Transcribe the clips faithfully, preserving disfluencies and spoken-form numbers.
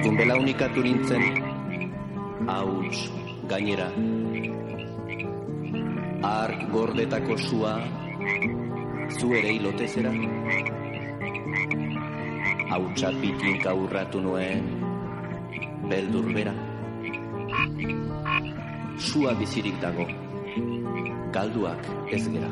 Gumbela unikatu nintzen, hauts gainera. Ark gordetako sua, zu ere hilotezera. Hautsa pitinka urratu nuen, beldur bera. Sua bizirik dago, galduak ez gera.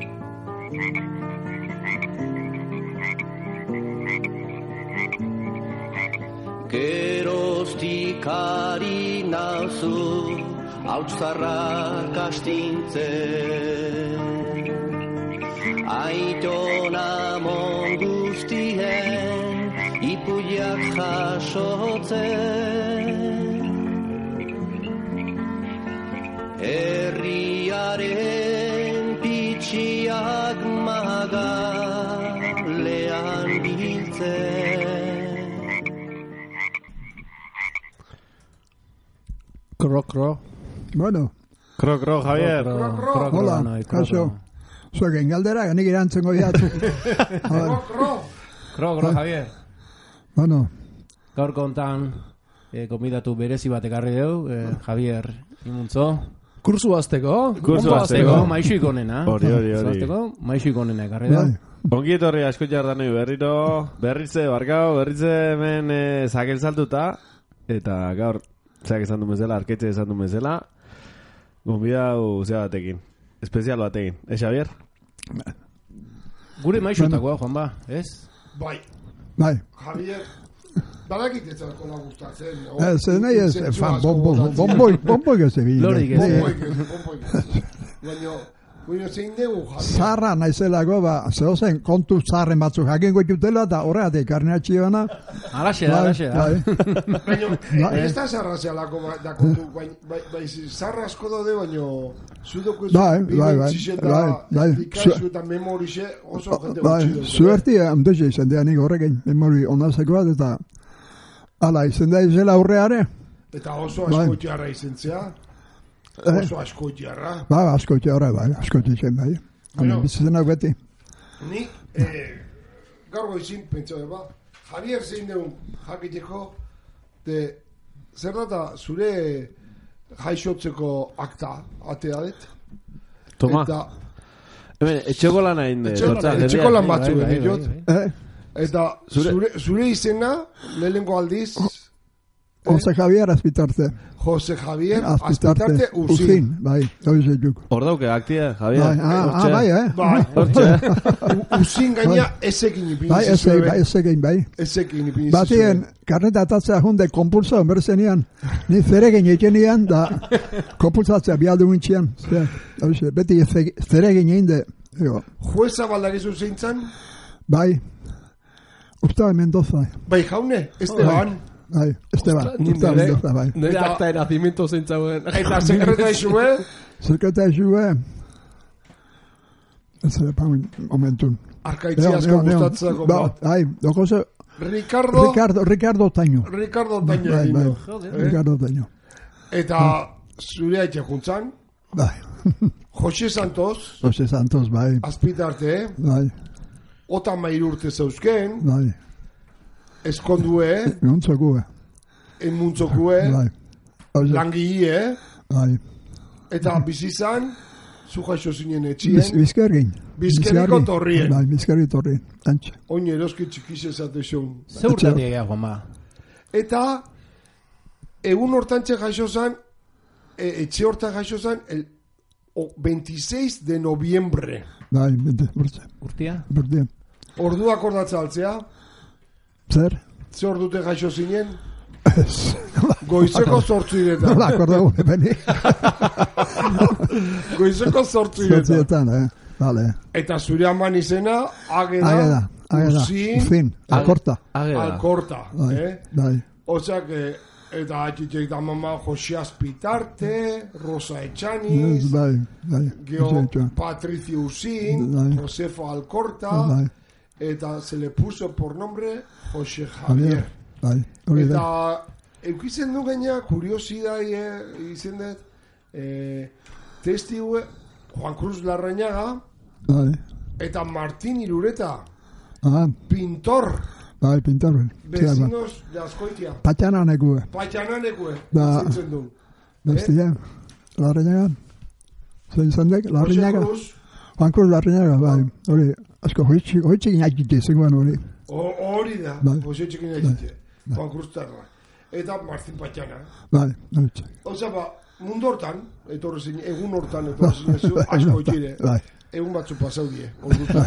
Geroztik ari nauzu, hautzarrak astintzen. Aitona mon guztien, ipuiak jasotzen. Herriaren pitxiak magalean biltzen. Cro, cro. Bueno. Cro, cro, Javier. Cro, cro. Hola, kaso. Zuegen galdera, ganik irantzen goiatu. Cro, cro. Cro, cro, Javier. Bueno. Gaur kontan, eh, komidatu berezi bat ekarri deu, eh, Javier Imuntzo. Kursu azteko. Kursu azteko, maixu ikonena. Hori, hori, hori. Azteko, maixu ikonena ekarri deu. Ongi etorri asko jardanoi berriro, berritze, barkau, berritze hemen eh, zakel saltuta, eta gaur, zeak esan du bezala, arketxe esan du bezala, gonbidau zea batekin, espezial batekin. Eh, Xavier? Gure maixutakoa, Juan ba, ez? Bai. Bai. Javier, badakit etzako la gustatzen. Ez, nahi ez, fan, bomboi, bomboi gezebile. Lorik ez. Bomboi gezebile, bomboi gezebile. Baina, Bueno, zein dugu, Javier? Zarra naizelako, ba, zehozen kontu zarren batzuk jakin goitutela, eta horregatik karneatxi bana. Alaxe da, alaxe da. Baina, ez da zarra zealako da kontu, bai, zarra asko dode, baina zudoko ez dikazu eta memorize oso jente gutxi. Zuerti, handoxe izan da nik horrekin, memori onazeko bat, eta ala izan da izela aurreare. Eta oso asko jarra izan zea. Oso asko jarra. Ba, asko jarra, bai, asko jarra, bai. Hame bizitenak beti. Ni, gaur goizin, pentsa ba, Javier zein deun jakiteko, de, zer data zure jaixotzeko akta, atea det? Toma. Hemen, etxeko lan hain. Etxeko lan batzu egin jot. Eta zure izena, lehenko aldiz, Jose Javier Azpitarte. Jose Javier Azpitarte Usin. Bai, doize juk. Hor dauke, aktia, Javier. Ah, bai, eh? Bai. Usin gaina ezekin ipiniz. Bai, ezekin, bai. Ezekin ipiniz. Batien, karneta atatzea junde kompulsa berzenean. Ni zeregin ekenian, da kompulsatzea bialdu gintxian. Beti zeregin egin de. Jueza baldagizu zeintzan? Bai. Ustaba Mendoza. Bai, jaune, Esteban. Bai, Esteban, Urta Mendoza, bai. Nire akta de nacimiento zentzauen. Eta sekreta izue? Sekreta izue. Ez ere pa momentun. Arkaitzia gustatzeko bat. Bai, doko ze... Ricardo... Ricardo, Ricardo Taño. Ricardo Taño. Bai, bai, Ricardo Taño. Eta zure haitxe juntzan? Bai. Jose Santos. Jose Santos, bai. Azpitarte. Bai. Ota mair urte zeuzken. Bai. Eskondue. Enmuntzokue. Enmuntzokue. Bai. Langilie. Bai. Eta bizizan, zu jaixo zinen etxien. Bizkergin. Bizkerriko torrien. Bai, bizkerri torrien. Antxe. Oin eroski txikiz ezate zuen. Zeurtatik ega, Juanma. Eta, egun hortantxe jaixo zan, etxe hortan jaixo zan, el veintiséis de noviembre. Bai, urte. Urtia? Urtia. Orduak ordatza altzea. Zer? Zer ordute jaixo zinen? Goizeko sortzu iretan. Nola akordago ebeni. Goizeko sortzu iretan. Sortzietan, eh. Vale. Eta zure aman izena, ageda, ageda, ageda. Usin, Ufin, alkorta. Alkorta, eh? Bai. Osak, eta atxitxek da mama Jose Azpitarte, Rosa Etxaniz, bai, bai. Geo Patricio Usin, bai. Josefo Alkorta, bai. Eta se le puso por nombre Jose Javier. Bai, eta eukitzen du gaina, kuriosidai izen dut, eh, testigue Juan Cruz Larrañaga, bai. Eta Martín Irureta, ah. pintor. Bai, pintarben. Vecinos de Azkoitia. Patxana nekue. Patxana nekue. Da. Zintzen du. Bestia. Larreñaga. Zein zandek, Larreñaga. Jose Cruz. Juan Cruz Larreñaga, bai. Hori, asko hoitxik inakite zegoen hori. Hori da, Bai. Jose txekin egite. Juan Cruz Terra. Eta Martin Patxana. Bai, hoitxik. Osa, ba, mundu hortan, etorri zin, egun hortan, etorri zin, ezu, asko itxire. Bai. Egun batzu pasau die, orduta.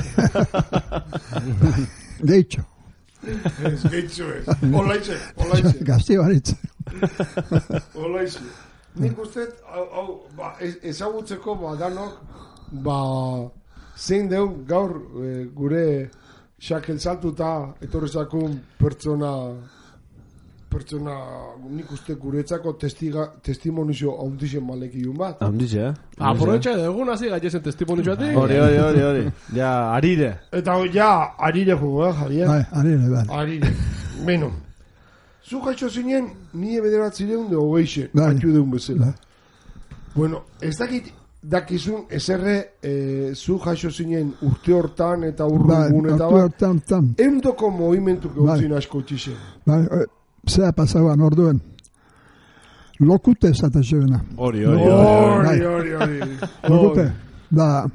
Geitxo. Ez, geitxo ez. Olaitxe, olaitxe. Gazti baritze. Olaitxe. Nik uste, hau, hau, ba, ez- ezagutzeko, ba, danok, ba, zein deun gaur e, gure xakel saltuta etorri zakun pertsona, pertsona, nik uste guretzako testiga, testimonizio haundixen malekilun bat. Handiz, eh? Aprovecha de egun hasi gaitezen testimonitxoatik. Hori, hori, hori, hori. Ja, arire. Eta ja, arire jugu, eh, Javier? Bai, arire, bai. Arire. Beno. Zu gaitxo zinen, nire bederatzireun de hogeixe, Bai. atxu deun bezala. Bueno, ez dakit dakizun ezerre e, zu jaixo zinen urte hortan eta Bai, urrungun eta hartu bat, hartan, tan. eundoko movimentu Bai. gautzin asko txixen. Bai, e, zea pasauan orduen. Lokute esate zebena. Hori, hori, hori. Hori, hori, hori. Lokute. Da,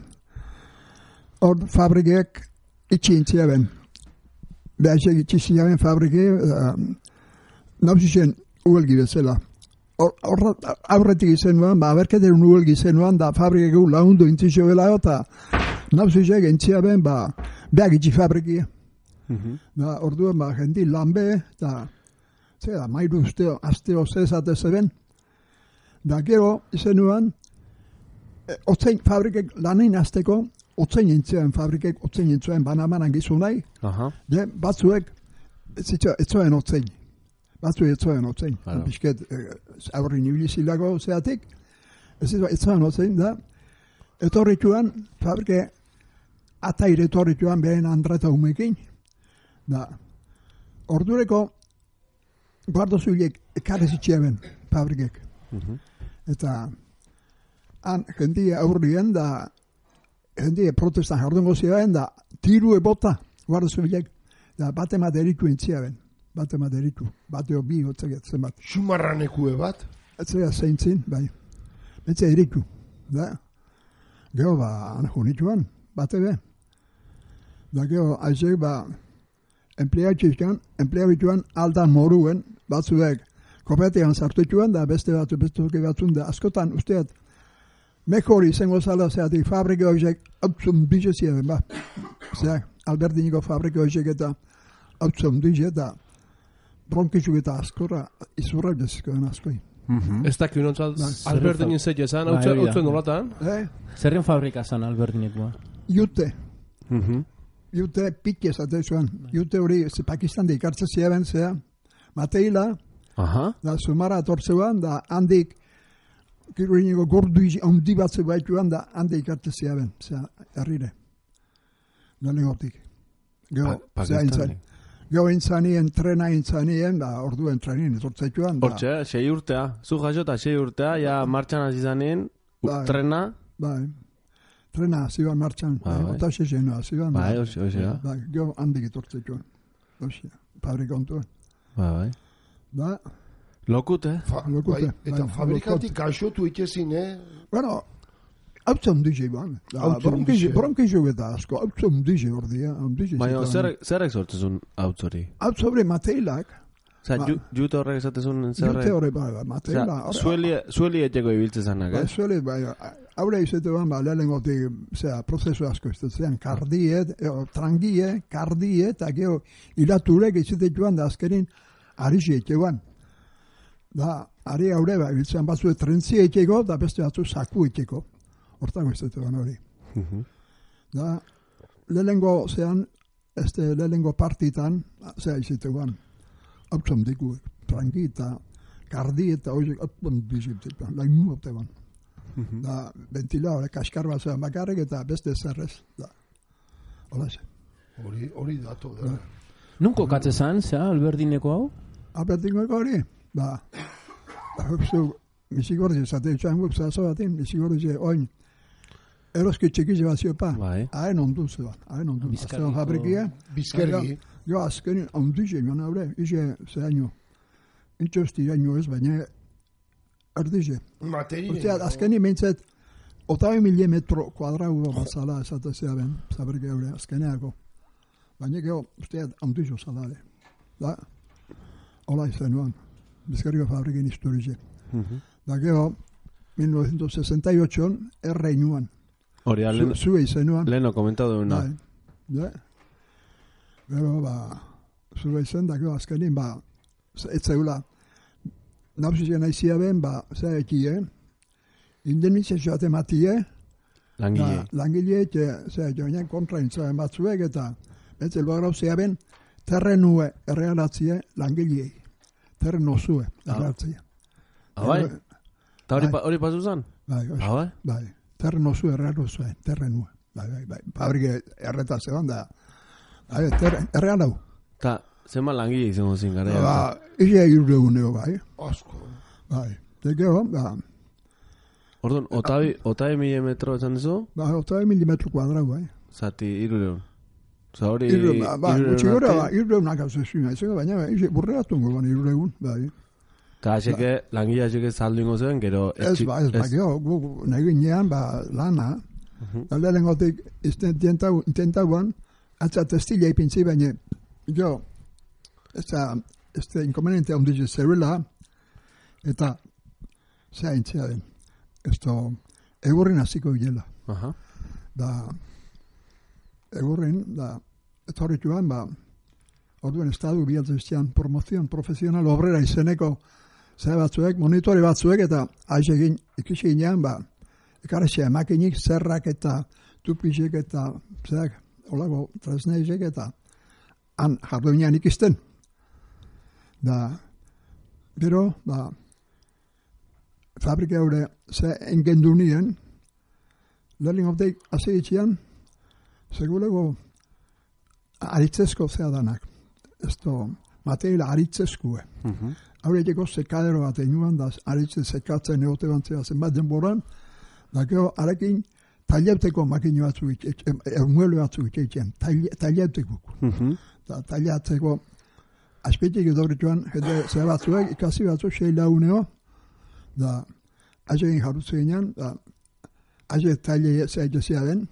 hor fabrikek itxi intziaben. Behaxek itxi ziaben fabrike, uh, nauzisen uelgi bezala. Hor- Horra aurretik izenuan, ba, aberketeren uelgi izenuan, da fabrikek u laundu intzixo bela, eta nauzisek intziaben, ba, behak itxi fabrikia. Da, orduan, ba, jendi lanbe, eta, ze da, mairu usteo, asteo zezate zeben. Da, gero, izenuan, e, otzein fabrikek lanein azteko, otzein intzioen fabrikek, otzein intzioen banamanan gizunai, Aha. de, batzuek, zitzo, etzoen otzein. Batzuek etzoen otzein. Claro. Pisket, e, aurri nibilizilako zeatik, ez zitzo, etzoen otzein, da, etorrituan, fabrike, ataire etorrituan behen Andreta umekin, da, ordureko, guardo zuilek ekarrezitxeaben, fabrikek. Eta, han, jendia aurrien, da, jendia protestan jardungo ziren, da, tiru ebota, guardo zuilek, da, bate maderitu entziaben, bate maderitu, bateo bi gotzeget zenbat. Xumarranekue bat. Etzea zeintzin, bai. Betze eritu, da. Gero, ba, anjunituan, bate be. Da, gero, aizek, ba, empleatxizkan, empleabituan aldan moruen, batzuek, kooperatean sartutuan, da, beste batzu, beste batzun, da, askotan, usteat, mejori izango zala, zeatik, fabrika hoizek, autzun dize ziren, ba. Zeak, Albertiniko fabrika hoizek eta autzun dize, eta bronkizuk eta askorra, izurra bezikoen askoi. Ez dakit nontzat, Bai. Albertin inzet jezan, Bai, hori da. hautzen nolatan. Eh? Zerren fabrika zan Albertinekua? Jute, Mhm. jute piki esate zuen. Jute hori, ze Pakistan da ikartze ziren, zea, Mateila, Aha. da Sumara atortzean, da handik, kiruiniko gordu izi, handi batze baituan, da handi ikartze ziren, zea, herrire. Lehenengotik. Gero, Pa- zea intzan. Pakistanik. Gero intzanien, trena intzanien, da orduen trenin etortzetuan, da, Hortxe, sei urtea. Zu jaso eta sei urtea, ja martxan hasi zanen, u- Bai. trena. bai, trena ziban martxan, Bai, bai. eta xexena ziban. Bai, hoxe, hoxe, da. Bai, gero handik etortzetuan. Hoxe, fabrika ontuan. Bai, bai. Da, Lokut, eh? Fa, Lokute, bai, eta bai, fabrikantik gaixotu itxezin, eh? bueno, hautzen ondize iban. Hautzen ondize. Bronkizuk eta asko, hautzen ondize ordia, ondize. Baina, zer, zerrek sortzezun autzori? Hau sobre mateilak, Osa, Ba. ju, jute horrek esatezun jute zerrek? horre, bai, mateila. Osa, zueli, zueli etxeko ibiltze zanak, Bai, eh? zuele, bai, haure izate ban, ba, lehenengotik, zera, prozesu asko izatean, kardiet, eo, trangie, kardiet, eta gero, ilaturek izatetuan, da azkerin, arixi etxeguan. Da, ari haure, ba, ibiltzean batzu trentzi etxeko, da beste batzu saku etxeko. Hortako izatean hori. Da, lehenengo, zean, este, lehenengo partitan, zera izatean, hautzen dikuek, trangi eta kardi eta horiek hautzen dikuek, lainu hautean. Da, ventila, hori, kaskar bat zean bakarrik eta beste zerrez. Da, hola ze. Hori, hori dato, da. Nunko katze zan, zea, Albertineko hau? Albertineko hori, ba, hupzu, misigorri esate, txan hupzu azo batin, misigorri oin, eroski txekiz bat ziopa. Bai. Haen ondu zeban. Haen ondu. Bizkaiko- Azteban fabrikia. Bizkergi. Jo, azkenin, ondize, joan haure. Ize, zehaino. Intxosti jaino ez, baina erdize. Materia. Ostia, azkenin behintzet, otabe mila metro kuadrau bazala esatezea ben, fabrikia haure, azkeneako. Baina geho, ustea, ondizo zalare. Da, hola izan nuan. Bizkarriko fabrikin historize. Da geho, mil novecientos sesenta y ocho erre inuan. Hori da, lehen, Zue izan nuan. leheno komentatu duguna. Bai. Ja. Gero, ba, zure izan, da geho, azkenin, ba, ez zeula, nauzizien aizia ben, ba, zera ekie, indemnizazioa tematie, Langile. da, langileek, zera, joanen kontra intzaben batzuek, eta, ez elua grauzea ben, terrenue errealatzie langilei. Terreno zue errealatzie. Ah, bai? Eta hori, Bai. pa- hori pasu zan? Bai, oso. Ah, bai? Bai, terreno zue errealo zuen, terrenue. Bai, bai, bai, fabrike erreta zegoen da, bai, ter, errealau. Eta, zenba langile izango zin gara. Ba, ise irreuneo, bai, Asko. bai. Tekeo, ba, Orduan, otabi, otabi mila metro esan dizu, ba, otabe milimetro kuadrau, bai. zati irureun. Osa hori... Irre, ba, ba, hirureun gutxi gora, arte. ba, irreunak hau zezuna, izango, baina, ise burreatungo, ban, irreun, bai. Eta haseke, langile haseke saldu ingo zuen, gero... Ez, etxi- ba, ez, ba, geho, gu, gu, nahi ginean, ba, lana, da lehenengotik intentauan, atza testila ipintzi, baina, jo, ez da, ez da, inkonveniente ondize zerrela, eta, zera intzea den, ez da, egurrin hasiko gila, Aha. da, egurrin, da, etorrituan, ba, orduen estadu bialtzestean promozion profesional obrera izeneko, zera batzuek, monitore batzuek, eta aizekin, ikisi ginean, ba, ekarretxea emakinik zerrak eta tupizek eta zerak, olago tresneizek eta han jarduinean ikisten. Da, gero, ba, fabrika haure ze engendu nien, lehenik opteik azegitzean, segulego aritzezko zea danak. Ez to, materiala aritzezkue. Haureteko sekadero bat enuan, da aritze sekatzen egote bantzea zenbat denboran, da gero, arekin taileuteko makino batzu ermuelo batzu itxeitzen, taileuteko. Da, taileatzeko, azpetik edorituan, jende zer batzuek, ikasi batzu sei launeo, da, aizegin jarrutze ginean, da, aize taile zaitezea den,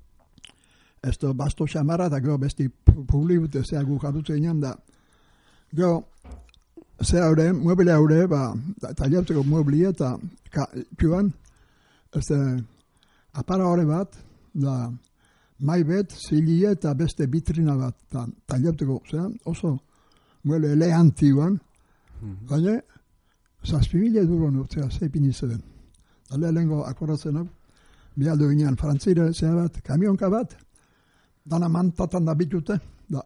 ez da, basto xamarra, da gero besti publibute zea gu jarrutze ginean, da, gero, ze haure, mueble haure, ba, taileatzeko mueblia eta joan, ez da, apara hori bat, da, mai bet, zilie eta beste bitrina bat, da, taileatzeko, zera, oso mueble elegantioan, baina, zazpimile duro nurtzea, zeipin izan. Da, lehenengo akordatzen hau, bialdo ginean, frantzire, zera bat, kamionka bat, dana mantatan da bitute, da,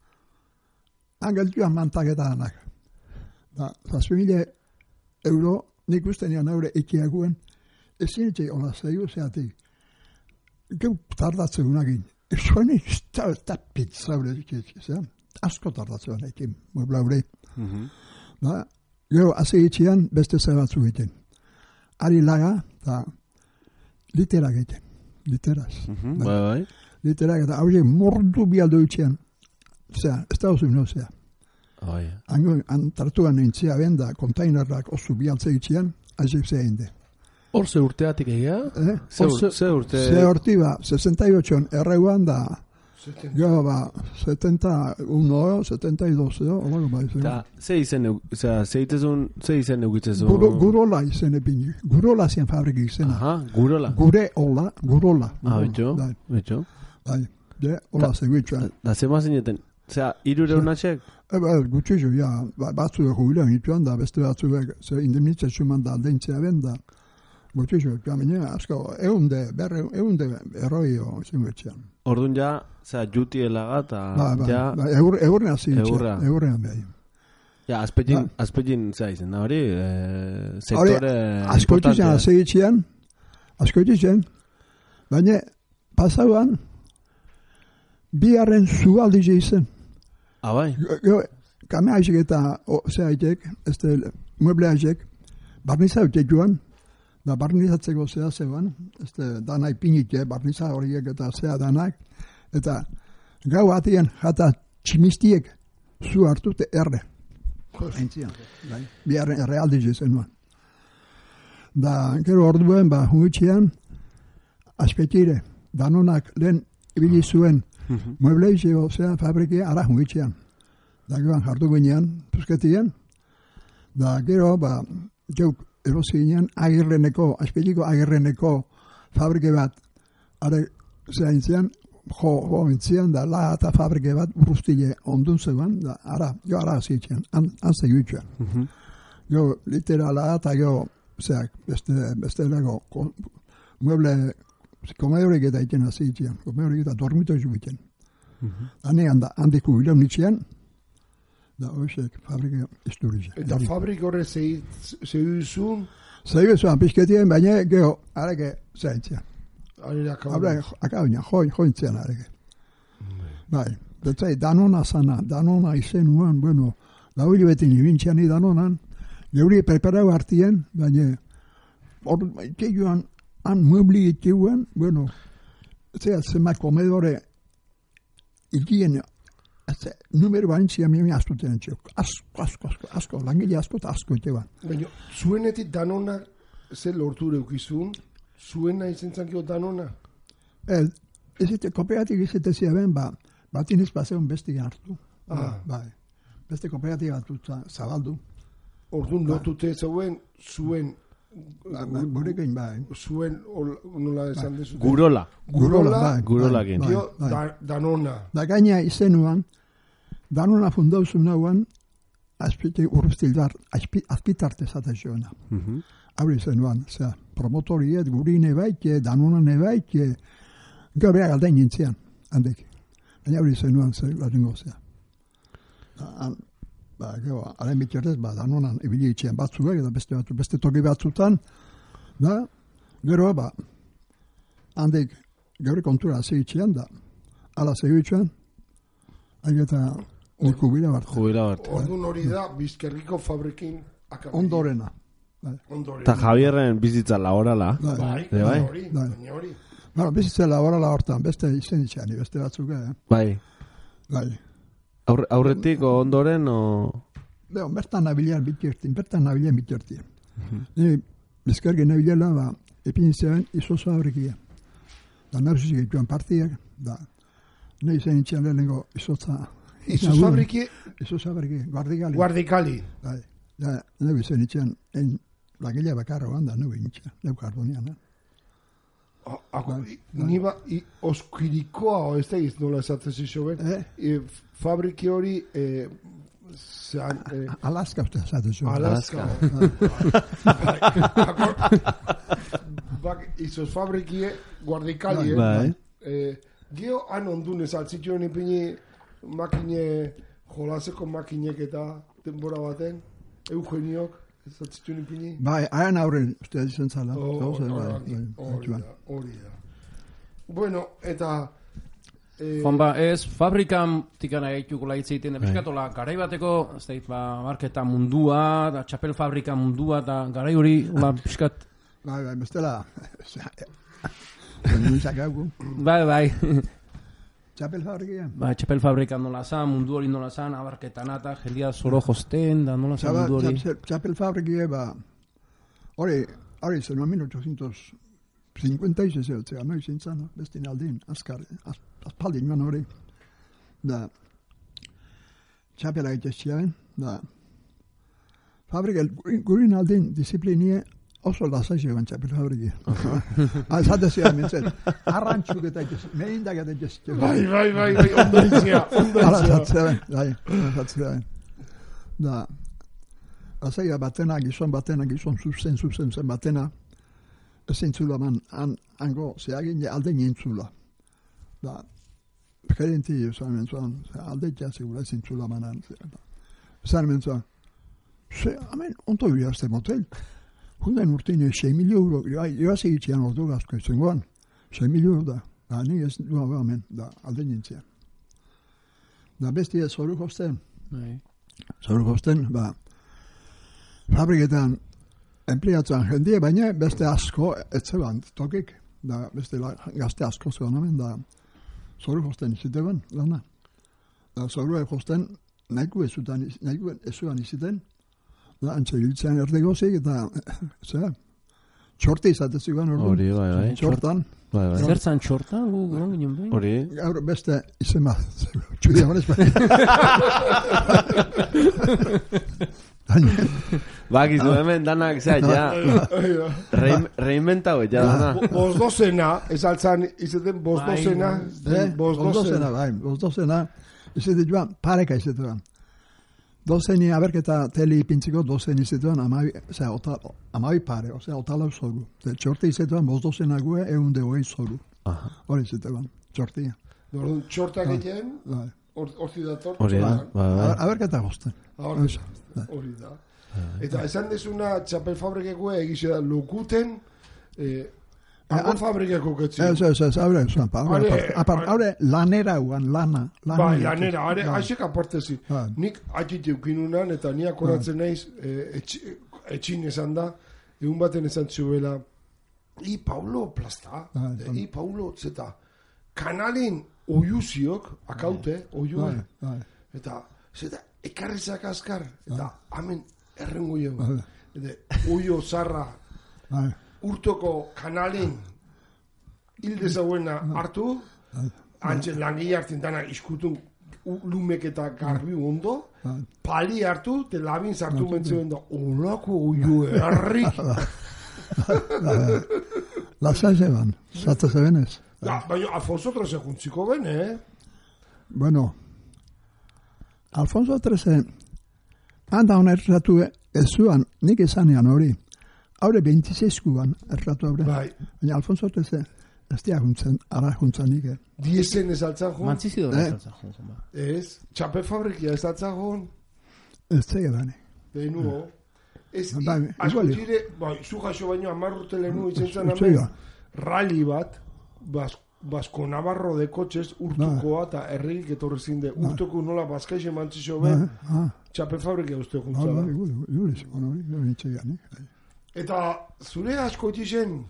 angeltuan mantaketanak. Da, zazpimile euro, nik uste nian haure ekiaguen, ezin etxe hola zeigu zeatik. Geu tardatzen unagin. Esoen ez pizza haure etxe, asko tardatzen ekin, muebla haure. Da, gero, haze itxian beste zer batzu egiten. Ari laga, da, literak egiten. Literaz. Bai, bai. Literak eta haure mordu bialdo itxian. Zea, Estados Unidos zea. Bai. Ango, antartuan nintzea benda, kontainerrak oso bialtze itxian, haizek zein de. Hor ze urteatik egia? Eh? Ze, Hor ur, ze urte... Ze horti ba, sesenta y ocho erreuan da, gero ba, setenta y uno, setenta y dos, olago ba, izan. Eta, ze izen, euk- osea, ze itezun, ze izen eukitzezun... Guro, gurola izen epini. Gurola zien fabriki izena. Aha, gurola. Gure hola, gurola. Ah, betxo, Bai, betxo. bai. De, hola zegoitxuan. Da, ze mazineten, osea, irureun atxek? Eba, gutxizu, ja, ba, batzuek jubilean ituan da, beste batzuek, ze indemnitzatzu man da aldentzea ben da, gutxizu, ja, mine, asko, eunde, berre, eunde erroio zinguetxean. Orduan ja, osea, juti elaga eta Ba, ba, ja... ba, eur, eurrean zintxea, Eurra. eurrean behi. Ja, azpetin, Ba. azpetin, zera izen da hori, e, Hori, sektore asko itxean, importantea. azegitxean, asko itxean, baina, pasauan, biharren zualdize izen. Ah, bai? Gero, kame haizek eta zehaitek, ez da, mueble haizek, barniza utek joan, Da barnizatzeko zea zegoen, este, dana ipinike, barniza horiek eta zea danak, eta gau batien jata tximistiek zu hartute erre. Entzian, bai, biharren errealdize zenuen. Da, gero orduen, ba, hungitxean, aspetire, danonak lehen ibili zuen muebleizio zean fabrikia ara hungitxean. Da, gehan jartu ginean, pusketien, da, gero, ba, geuk erosinean agirreneko, aspetiko agirreneko fabrike bat, are, zean zean, jo, jo, entzian, da, la eta fabrike bat urrustile ondun zegoen, da, ara, jo, ara zitxean, an, an segitxean. Uh-huh. Jo, literala eta jo, zeak, beste, beste lego, ko, mueble, komedorik eta iten azitxean, komedorik eta dormito izubiten. Uh-huh. Hanean da, handiko bileun nitxean, da, oizek, fabrike isturizan. Eta fabrik horre zehuzun? Zehuzun, pizketien, baina, geho, areke, zeintzean. Arera Habla, akabina, join, jointzean areke. Bai, betzai, danona zana, danona izenuan, bueno, gauri beti nibintzean i danonan, geuri preparau hartien, baina, hor, ikeioan, han muebli ikeioan, bueno, zera, zema komedore, ikien, Este, numero bantzia mi askoten txok. Asko, asko, asko, asko, langile asko eta asko iteban. Baina, zuenetik danona ze lorture ukizun? Zuena izen zankio danona? Ez, ez ite, kooperatik izate ziaben, ba, batin ez bazeun besti hartu. Ah. Ba, beste kooperatik bat zabaldu. Orduan lotute zeuen, zuen... Gurekin, bai. Zuen, nola esan dezu? Gurola. Gurola, bai. Gurolakin. Dio, danona. Da gaina izenuan, danona fundauzu nauan, azpite urrustildar, azpitarte zate joana. Hau izenuan, zera, promotoriet, gurine baite, danona nebaite, gaur beha galdain nintzean, handek. Baina hau izenuan, zer, laringo zera. Ba, gero, alen bitxertez, ba, danonan ibili itxean batzuek, eta beste batzu, beste toki batzutan, da, gero, ba, handik, gaur kontura hasi itxean, da, ala zeu itxean, hain eta nik jubila barte. Jubila barte. Orduan hori da, Bizkerriko fabrikin akabili. Ondorena. Ondorena. Eta Javierren bizitza laborala. Bai, bai, bai. hori, Bai. baina hori. Bueno, bizitza laborala hortan, beste izen itxean, beste batzuk, eh? Bai. Bai. Aurre, aurretik o ondoren o... Beo, bertan nabilean bitxertien, bertan nabilean bitxertien. Ni, bizkargen nabilela, ba, epinizean izozo aurrikia. Da, narusik egituan partiak, da, nahi zen itxean lehenengo izotza... Izoz fabriki? Izoz fabriki, guardikali. Guardikali. Da, da, nahi zen itxean, en, lagilea bakarra banda, nahi itxean, nahi kardonian, eh? Ako, ni ba, oskirikoa, o ez da iz nola esatzen zizo ben, Eh? fabriki hori, eh, zean, eh, Alaska uste esaten zuen. Alaska. Bak, izoz fabriki, guardikali, eh? Bai. Eh, Geo han ondun ezaltzituen ipini makine, jolaseko makinek eta denbora baten, Eugeniok, ezaltzituen ipini. Bai, haran aurren uste izan zala. Oh, Gauza, hori bai, da, bai, hori bai. da, hori da. Bueno, eta... Eh, Juan ba, ez fabrikan tikana gaituko laitzeiten, epeskatola, garai bateko, ez da, ba, marketa mundua, da, txapel fabrika mundua, da, garai hori, hola, piskat... Bai, bai, bestela... Nuntzak haugu. Bai, bai, Txapel fabrikia. ba, txapel fabrika nola zan, mundu hori nola zan, abarketan eta, jendia zoro josten, da, nola zan mundu hori. Txapel fabrikia, ba... Hori, hori zen, mil ochocientos cincuenta y seis, zera, no izin zan, bestin aldin, azkar, az, azpaldin joan hori. Da, txapela egiteztiaben, da, fabrika, gurin aldin disiplinie, oso lasai zegoen txapel fabrikia. Azate zegoen mintzen, arrantxuk eta egitez, mehindak eta egitez. bai, bai, bai, bai, ondorizia, Hala ondorizia. zatzean, bai, hala zatzean. Da, azaia batena, gizon batena, gizon zuzen, zuzen zen batena, ezin zula man, han, hango, zeagin alde nintzula. Da, gerenti, zan mentzuan, alde jatzegula ezin zula manan. Zan mentzuan, ze, amen, onto birazte motel. Hunden urtine, sei milio euro, joaz egitzean ordu gazko ezengoan, sei milio euro da. Da, ni ez duan amen, da, alde nintzean. Da, bestia zoru jozten, Bai. zoru jozten, ba, fabriketan enpliatzen jendie, baina beste asko etzeban tokik. Da beste la, gazte asko zegoen hemen, da zoru josten iziteban, lana. Da zoru josten nahiko ezutan, nahiko ezuan iziten, da antxe hiltzen erdegozik, eta zera, txorti izatezugan orduan. Hori, bai, bai. Txortan. Bai, bai. Zertzan txortan, gu gero ginen behin? Hori. Gaur beste izen bat, txudia horrez Bakizu hemen danak, zera, ja, rein, reinventau, ja, dana. Bozdozena, ez altzan izaten bozdozena, Eh, bozdozena. bozdozena, bai, bozdozena, izaten joan, pareka izaten. Dozeni aberketa teli ipintziko dozen izaten, amabi, osea, ota, amabi pare, osea, otala zoru. Txorti izaten, bozdozena gue, egun de hogei zoru. Hori izaten, txortia. Orduan, txortak egin, Bai. horti dator. Hori da, bai, bai. Aberketa gozten. Hori da. Eta esan dezuna txapel fabrikeko egize da lukuten, eh, Ango fabrikako ketzi. Ez, ez, ez, haure, zuan, pa, haure, Are, aparte, aparte, haure, lanera uan, lana, lana. Bai, lanera, are, haixek apartezi. Bai. Nik atit eukinunan, eta ni akoratzen naiz, eh, etxi- etxin esan da, egun baten esan zuela, i Paulo plasta, Bai, eh, i Paulo zeta, kanalen oiuziok, akaute, oiue, Bai, bai. eta zeta, ekarrizak azkar, eta hamen errengo jo. Bai. Eta oio zarra, Bai, urtoko kanalen hilde zauena hartu, antzen langile hartzen dana iskutun u- lumek eta garbi ondo, pali hartu, te labin zartu mentzuen da, olako oio errik. lasa zeban, zata zebenez. Ja, baina Alfonso Treze juntziko ben, eh? Bueno, Alfonso Treze, handa hona erratu ez zuan, nik esanean hori, haure veintiseiskuan erratu haure. Bai. Baina Alfonso Treze, ez dia juntzen, ara juntzen nik, eh. Diezen ez altzan joan, Mantzizi dora Eh? zertzan joan. ba. ez? Txape fabrikia ez altzan joan, Ez zegedani. behinuo. Ez, Bai, i- asko igual. tire, bai, zu jaso baino amarrute lehenu itzen zen Utzi hemen, da. rally bat, bas, Basko Navarro de kotxez urtukoa eta erregik etorri zinde. Urtuko nola bazkaixe mantzixo be, Ah, txape fabrika uste ah, juntza bai, da. gure, gure, bueno, gure nitzegan, eh. Eta zure asko etizen,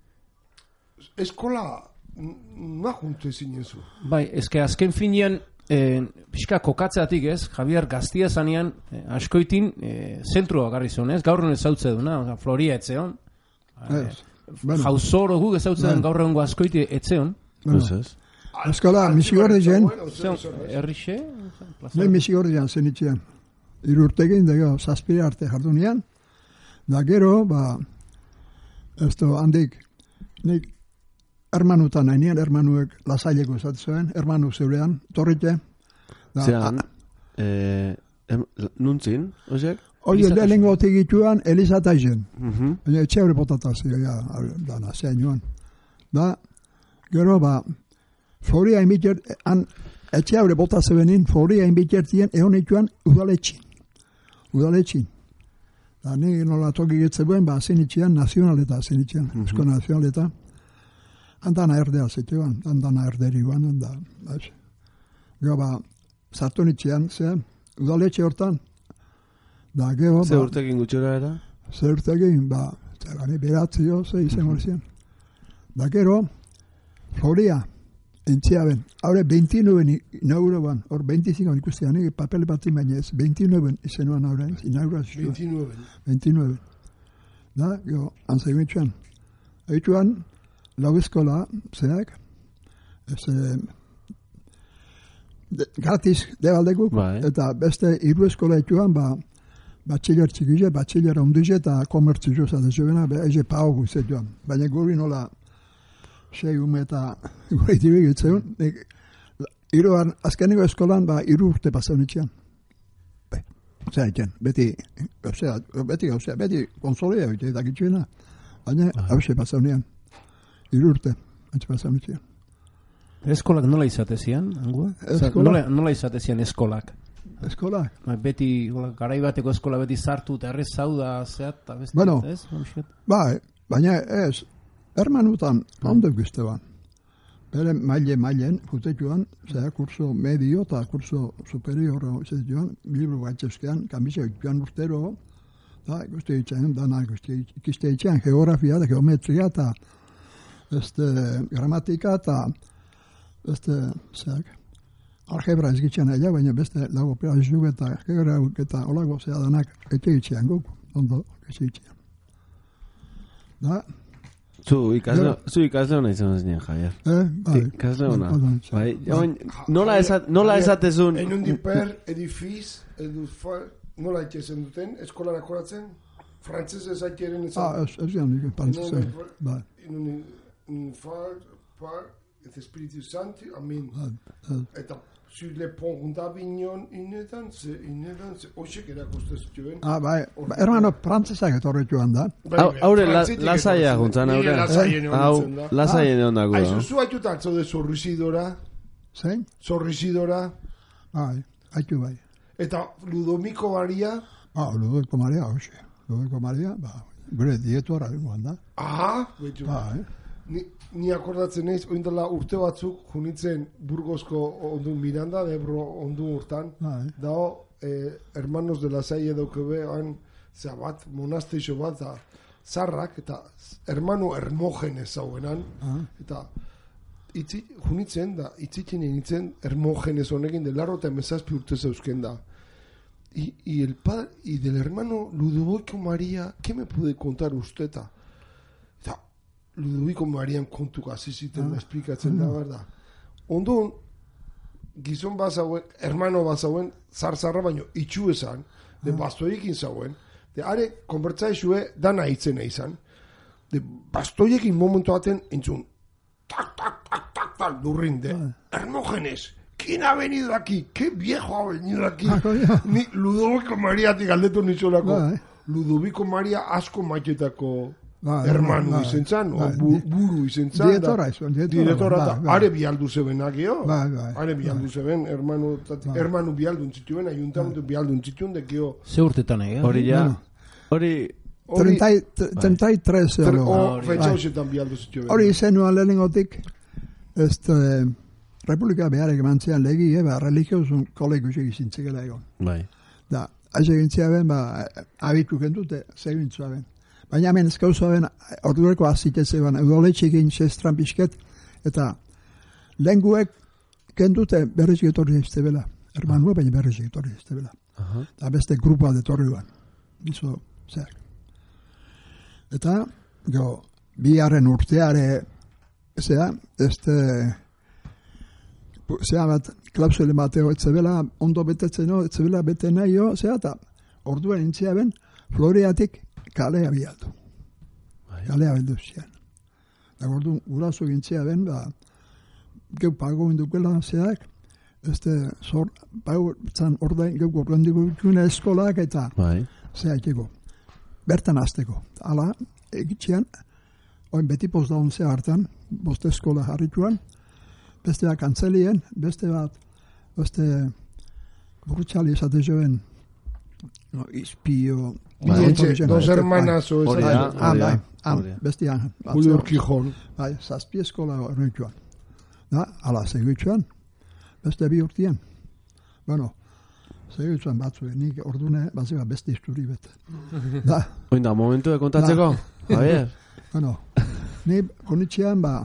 eskola n- na juntu ezin zu. Bai, eske azken finean, eh, pixka kokatzeatik ez, Javier Gaztia zanean, eh, askoitin, eh, zentrua garri zuen ez, gaur ez zautze duna, oza, Floria etzeon, Ez, bueno, jauzoro guk ez zautze den gaur egungo askoiti etzeon, bueno. Ez ez. Eskola, misigorri zen, zeon, errixe, nahi misigorri zen zenitzean. Irurtekin, da gero, zazpire arte jardunean, da gero, ba, ez du, handik, nik, hermanutan nahi nien, hermanuek lasaileko esatzen zuen, hermanu zeurean, torrite, da, Zeran, eh, em, nuntzin, oiek? Oie, lehenengo tigituan, Elisa Taizen. Mhm. Baina etxe hori potatazio, ja, dana, zein joan. Da, gero, ba, Floria inbiter, han, etxe hori botazio benin, Floria inbitertien, egon ituan, udaletxin. Udaletxin. Da, ni nola toki getzebuen, ba, zenitzean, nazionaleta zenitzean, esko nazionaleta. Andana erdea zetioan, andana erderi guan, da, baiz. Gero, ba, zartu nitzean, zean, udaletxe hortan, da, gero, Ze ba, urtekin gutxora era? zer urtekin, ba, gane beratzio, ze izen hori zian. Da gero, Floria, entzia ben, haure veintinueve inauguroan, hor veinticinco ikustean, nik papel bat imainez, veintinueve izenuan haure, inaugurazioa, veintinueve. veintinueve. Da, gero, antzai mitxuan. Eituan, lau eskola, zeak, ez, eh, de, gratis debaldekuk, Bai. eta beste hiru eskola eituan, ba, batxiller txikize, batxiller ondize eta komertzio zaten zuena, be, eze pao guzet joan. Baina guri nola, sei ume eta guri tibik etzeun, hiruan, azkeniko eskolan, ba, hiru urte pasau nitzean. Be, zera iten, beti, gauzea, beti gauzea, beti konsolea bete, eta gitzuena, baina, hause pasau nian, hiru urte, antxe pasau nitzean. eskolak nola izatezian, angua? Eskola? Nola, nola izatezian eskolak? Eskola, Ba, beti, hola, garai bateko eskola beti sartu, eta errez zauda, zeat, eta beste, Bueno. ez? Hoxet. bai, baina ez, hermanutan, ondo guzteban. Bere maile mailen, jutetuan, zera kurso medio eta kurso superior, zetuan, libro batxezkean, kamisa joan urtero, Da, guzti itxean, dana guzti ikiste itxean, geografia, da, geometria, eta beste gramatika, eta beste, zeak, algebra ezgitzen aia, baina beste lago perazuk eta geograuk eta olago zea danak etxe itxean guk, ondo, etxe itxean. Da, Zu ikasle, zu ikasle hona izan zinen, Javier. eh, bai. Ikasle hona. Bai, Bai, jauen, nola esat, nola esatezun... En un diper, edifiz, edu fa, nola itxezen duten, eskolan akoratzen, frantzez ez aiteren ez. Ah, ez, ez gian, nik, pantzitzen, bai. En un, un far, par, et Espiritu Santi, amin. Bai. Eta, sur le pont d'Avignon, inetan, ze, inetan, ze, oixek erakustez zuen. Ah, bai, ba, hermano, prantzesak etorri joan da. Hau- Haure, la- lasaia guntzan, haure. Lasaien Hau, egon da. lasaien egon dago. Aizu, zu haitut altzo de Zorrizidora, Zein? Zorrizidora, Bai, haitu bai. eta Ludomiko Maria, Ba, Ludoiko Maria, hoxe. Ludoiko Maria, ba, gure dietora joan da. aha, betu. Bai, Ni, ni akordatzen naiz, oindela urte batzuk junitzen Burgosko ondun Miranda, de Ebro ondun urtan, bai. dao, eh, hermanos de la Salle daukebe, han, zera bat, monasteixo bat, da, zarrak, eta hermano Hermogenes zauenan, Ah. eta itzi, junitzen, da, itzitzen nintzen Hermogenes honekin, de larro eta emezazpi urte zeuzken da. Y, y, el padre, y del hermano Ludovico María, ¿qué me puede contar usted? Eta, eta Ludovico Marian kontuka hasi ziten Ah. esplikatzen da, berda. Ondun, gizon bazauen, hermano bazauen, zar-zarra baino, itxu esan, de bastoiekin zauen, de are, konbertzaizue, dana hitzena izan, de bastoiekin momentu baten, entzun, tak, tak, tak, tak, tak, durrin, de, Hermógenes, ¿quién ha venido aquí? ¿Qué viejo ha venido aquí? Ah, coño. Ni Ludovico Maria galdetu nizolako. Bai. Ludovico Maria asko maitetako Bai, hermanu bai, izen zan, o bai. bu- buru izen zan. Diretora izan, diretora, Diretora, bai, da, bai. are bialdu zebenak, jo. Bai, bai, Are bialdu zeben, hermanu, tati- hermanu bialdun zituen, ayuntamentu bialdun zituen, de kio. Ze urtetan egin? Hori ja, Bueno. hori... Hori, treinta y tres ter- euro. o, Hori, fetxa bai. hoxetan bialdu zituen. Hori izenua lehenengotik, este, Republika beharek mantzean legi, eba, religiosun kolegiusik izintzekela egon. Bai. Da, haize gintzia ben, ba, abitu kendute, zegintzua ben. Baina hemen ezkauza ben, ordureko azitetze ben, eudoletxekin sestran pixket, eta lenguek kendute berriz getorri ezte bela. Hermanua, baina berriz getorri ezte bela. Aha. Da beste grupa detorri ban. Bizo, zer. Eta, go, biaren urteare, zera, este, zera bat, klausule bateo, etzebela, ondo betetzen, no, etzebela bete nahi, jo, zera, eta orduen intzia ben, Floreatik kalea bialdu. Kalea bildu zian. Da, orduan, guraso gintzia ben, ba, geu pago indukela, zerak, este, zor, pago, zan, ordain, geu gorrendiko dukune eskolak, eta, Bai. zehateko. Bertan azteko. Hala, egitzean, oin beti postdaun ze hartan, boste eskola harrituan, beste bat kantzelien, beste bat, beste burutxali esate joen, no, izpio, Bai. Etxe, dos hermanas, o Hori esa. da. Ah, Hori da, bai, ah, hori da. bestian. Julio Urquijon. Bai, zazpi eskola horretuan. Da, ala, segitzuan, beste bi urtian. Bueno, segitzuan batzuen, nik ordune, batzea beste isturi bete. Da, Oin da, momentu de kontatzeko? Javier. bueno, ni konitzean, ba,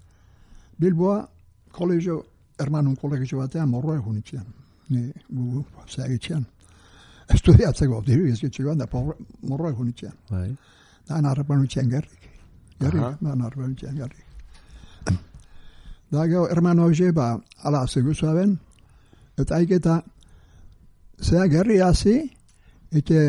Bilboa, kolegio, hermanun kolegio batean, morroa konitzean. Ni, gu, segitzean. Estudiatzeko, diru ezketxekoan, da, morroa konitzean. Bai. Da, narrepanutzean gerrik. Gerrik, Aha. da, narrepanutzean gerrik. Da, gero, hermano hoxe, ba, ala, seguzua ben, eta aiketa, zea gerri hasi, eke,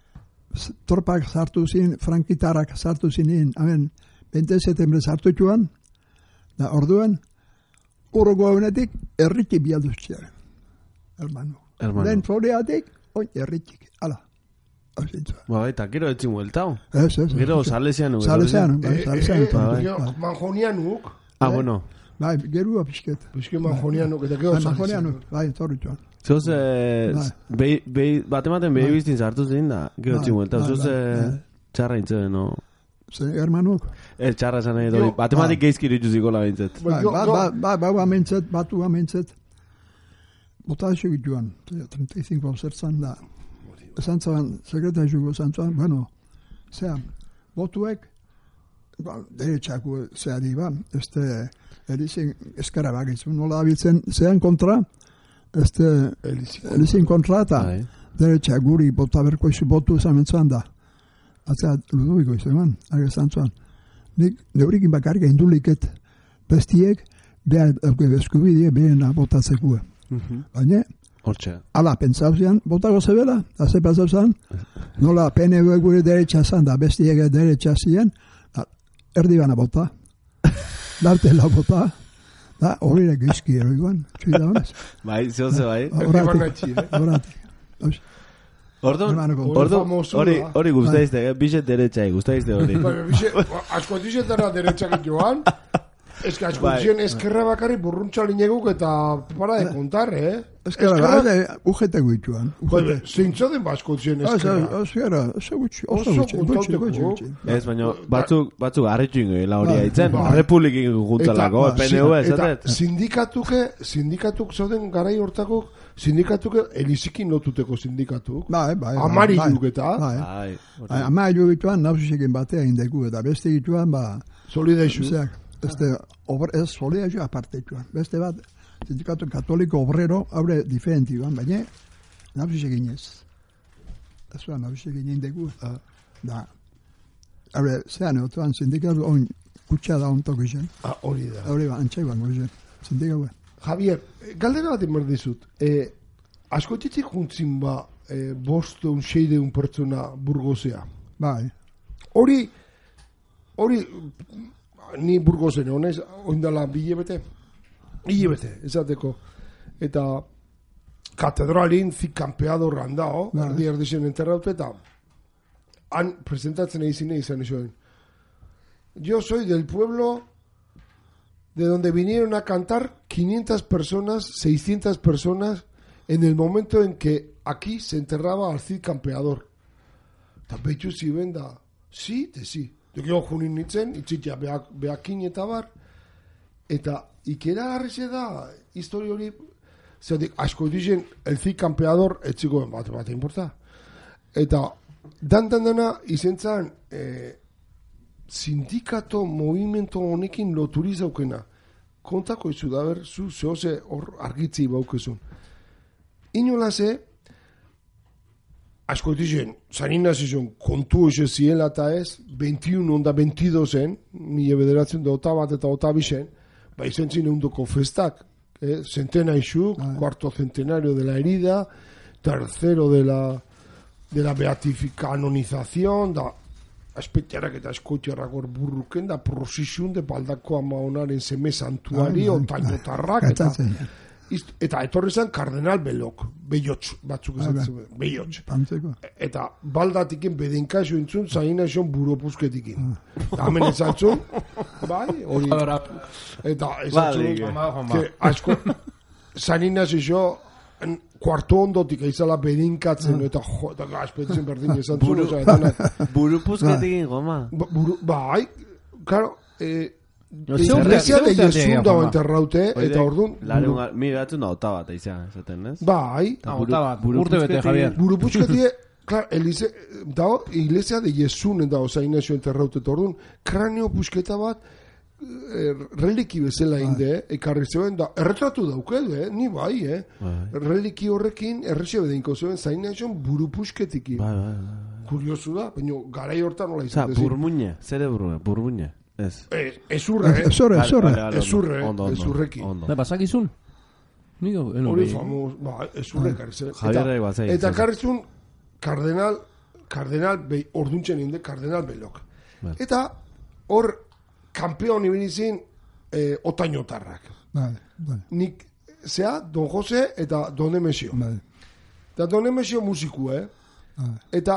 s- torpak sartu zin, frankitarrak sartu zinin, hemen, veinte septiembre sartu joan, da, orduan, urugo honetik, erritik bialdu ziren, hermano. Hermano. Lehen Floreatik, oin, erritik, ala. Ozintzua. Ba, eta gero etxin bueltau. Ez, ez. Gero Salesian. gero Salesian, bai, Eh, Salesian. eh, bai, eh, bai. Manjonianuk, Ah, bueno. Bai, gerua pixket. bizke Manjonianuk, eta gero Bai, Salesianuk. Majoniano, bai, torri joan. Zoz, eh, Bai. behi, behi, bat ematen behi Bai. biztin sartu zein da, gero Bai, etxin bueltau. bai, Zoz, bai, eh, bai. txarra intzen, no? Ze, hermanuk. Ez, txarra esan nahi Jo, dori. Batematik bai. geizkiri juziko la bintzet. Ba, Bai, jo- ba, jo- ba, ba, ba, amentzet, batu amentzet. Bota esik joan, treinta y cinco zertzan da. zantzuan, sekretariuko zantzuan, bueno, zera, botuek, ba, deretxako zera di, ba, este, elizin eskara bakizu, nola abiltzen, zean kontra, este, elizin kontra, eta deretxak guri bota berko izu botu zamentzan da. Atzea, Ludoviko izan, ari zantzuan. Nik, neurikin bakarrik induliket, bestiek, beha eskubidie, behena botatzekue. Baina, hortxe. Ala, pentsauzian, botago zebela, haze pasauzian, nola P N V gure derecha zan da, bestiege derecha ziren, erdi bana bota, dartela bota, da, horire gizki eroiguan, txuida honez. Bai, zehose bai. Horatik, horatik. Ordon, ordon, hori, hori guztaizte, eh? Bixet deretxai, guztaizte hori. Asko dizetara deretxak joan, ez que asko dizien eskerra bakarri burruntza lineguk eta para de contar, eh? Eskerra, ugete guituan. Zeintzaden basko dizien eskerra. Eskerra, oso gutxi, oso gutxi. Ez, baina batzuk, batzuk arretxu ingo, la hori haitzen, republikin guntalako, P N V, esatet. Eta sindikatuke, sindikatuk zauden garai hortako, sindikatuke elizikin lotuteko sindikatuk. Bai, bai. Amari luketa. Bai, amari lukituan nauzusekin batea indeku, eta beste gituan, ba... Solidaizu. Este, ez solidaizu aparte gituan. Beste bat, sindikatu katoliko obrero, haure diferenti joan, baina nauzusekin ez. Ez ba, nauzusekin indeku. Da, haure, zean, otuan sindikatu on kutsa da ontoko izan. Ah, hori da. Hori ba, antxegoan goizan. Sindikatu. Javier, galdera bat emer dizut. Eh, askotitik juntzin ba eh, bosteun, seideun pertsona Burgosea. Bai. Hori, hori, ni Burgosen honez, oindala bilebete, bilebete, esateko. Eta katedralin zik kampeador handao, bai. Erdi erdixen enterrautu, eta han presentatzen egizine izan esoen. Yo soy del pueblo de donde vinieron a cantar quinientas personas, seiscientas personas, en el momento en que aquí se enterraba al Cid Campeador. Eta behitxu ziben da, sí, te sí. Dukio junin nintzen, itxitia behakin eta bar, eta ikera garrize da, histori hori, zeratik, asko dizen, el Cid Campeador, etxiko bat, bat importa. Eta, dan-dan dana, izentzan, eh, sindikato movimento honekin loturi zaukena. Kontako izu da, ber, zu zehose hor argitzi baukezun. Inolase, asko dizen, zanina zizun, kontu eze ziela eta ez, veintiuno onda veintidosen, mila bederatzen da ota bat eta ota bisen, ba izen zine undoko festak, eh? Centena isu, ah. Cuarto centenario de la herida, tercero de la, de la beatificanonización, da, aspetxarrak eta eskoitxarrak hor burruken da prosizun de baldako amaonaren seme santuari ah, otainotarrak eta, eta etorri zen Kardenal Belok Bellotx batzuk esatzen Bellotx eta baldatiken bedenkaxo entzun zaina eson buropuzketikin eta hemen esatzun bai hori eta esatzun asko zaina zizio kuarto ondotik aizala bedinkatzen eta jo, eta gazpetzen berdin esan zuen. Burupuzketik goma. Bai, karo, iglesia de Iesun dago enterraute, eta orduan... Mira, batzun da ota bat, aizea, esaten, ez? Bai. Ota bat, urte bete, Javier. Burupuzketik, klar, dago, iglesia de Iesun dago zainazio enterraute, eta orduan, kranio pusketa bat, reliki bezala inde, ekarri zeuen da, erretratu daukedu, eh? Ni bai, eh? Reliki horrekin, errexe bedinko zeuen, zaina esan burupusketiki. Kuriosu da, baina garai hortan nola izan. Osa, burmuñe, zere burmuñe, burmuñe, ez. Ezurre, eh? Ezurre, ezurre. Ezurre, ezurreki. Basakizun? Nigo, eno. Hori famos, ba, ezurre ekarri zeuen. Eta ekarri zeuen, kardenal, kardenal, orduntzen inde, kardenal Belok. Eta, hor, kampeon ibilizin eh, otainotarrak. Vale, vale. Nik, zea, Don Jose eta Don Emesio. Vale. Eta Don Emesio musiku, eh? Vale. Eta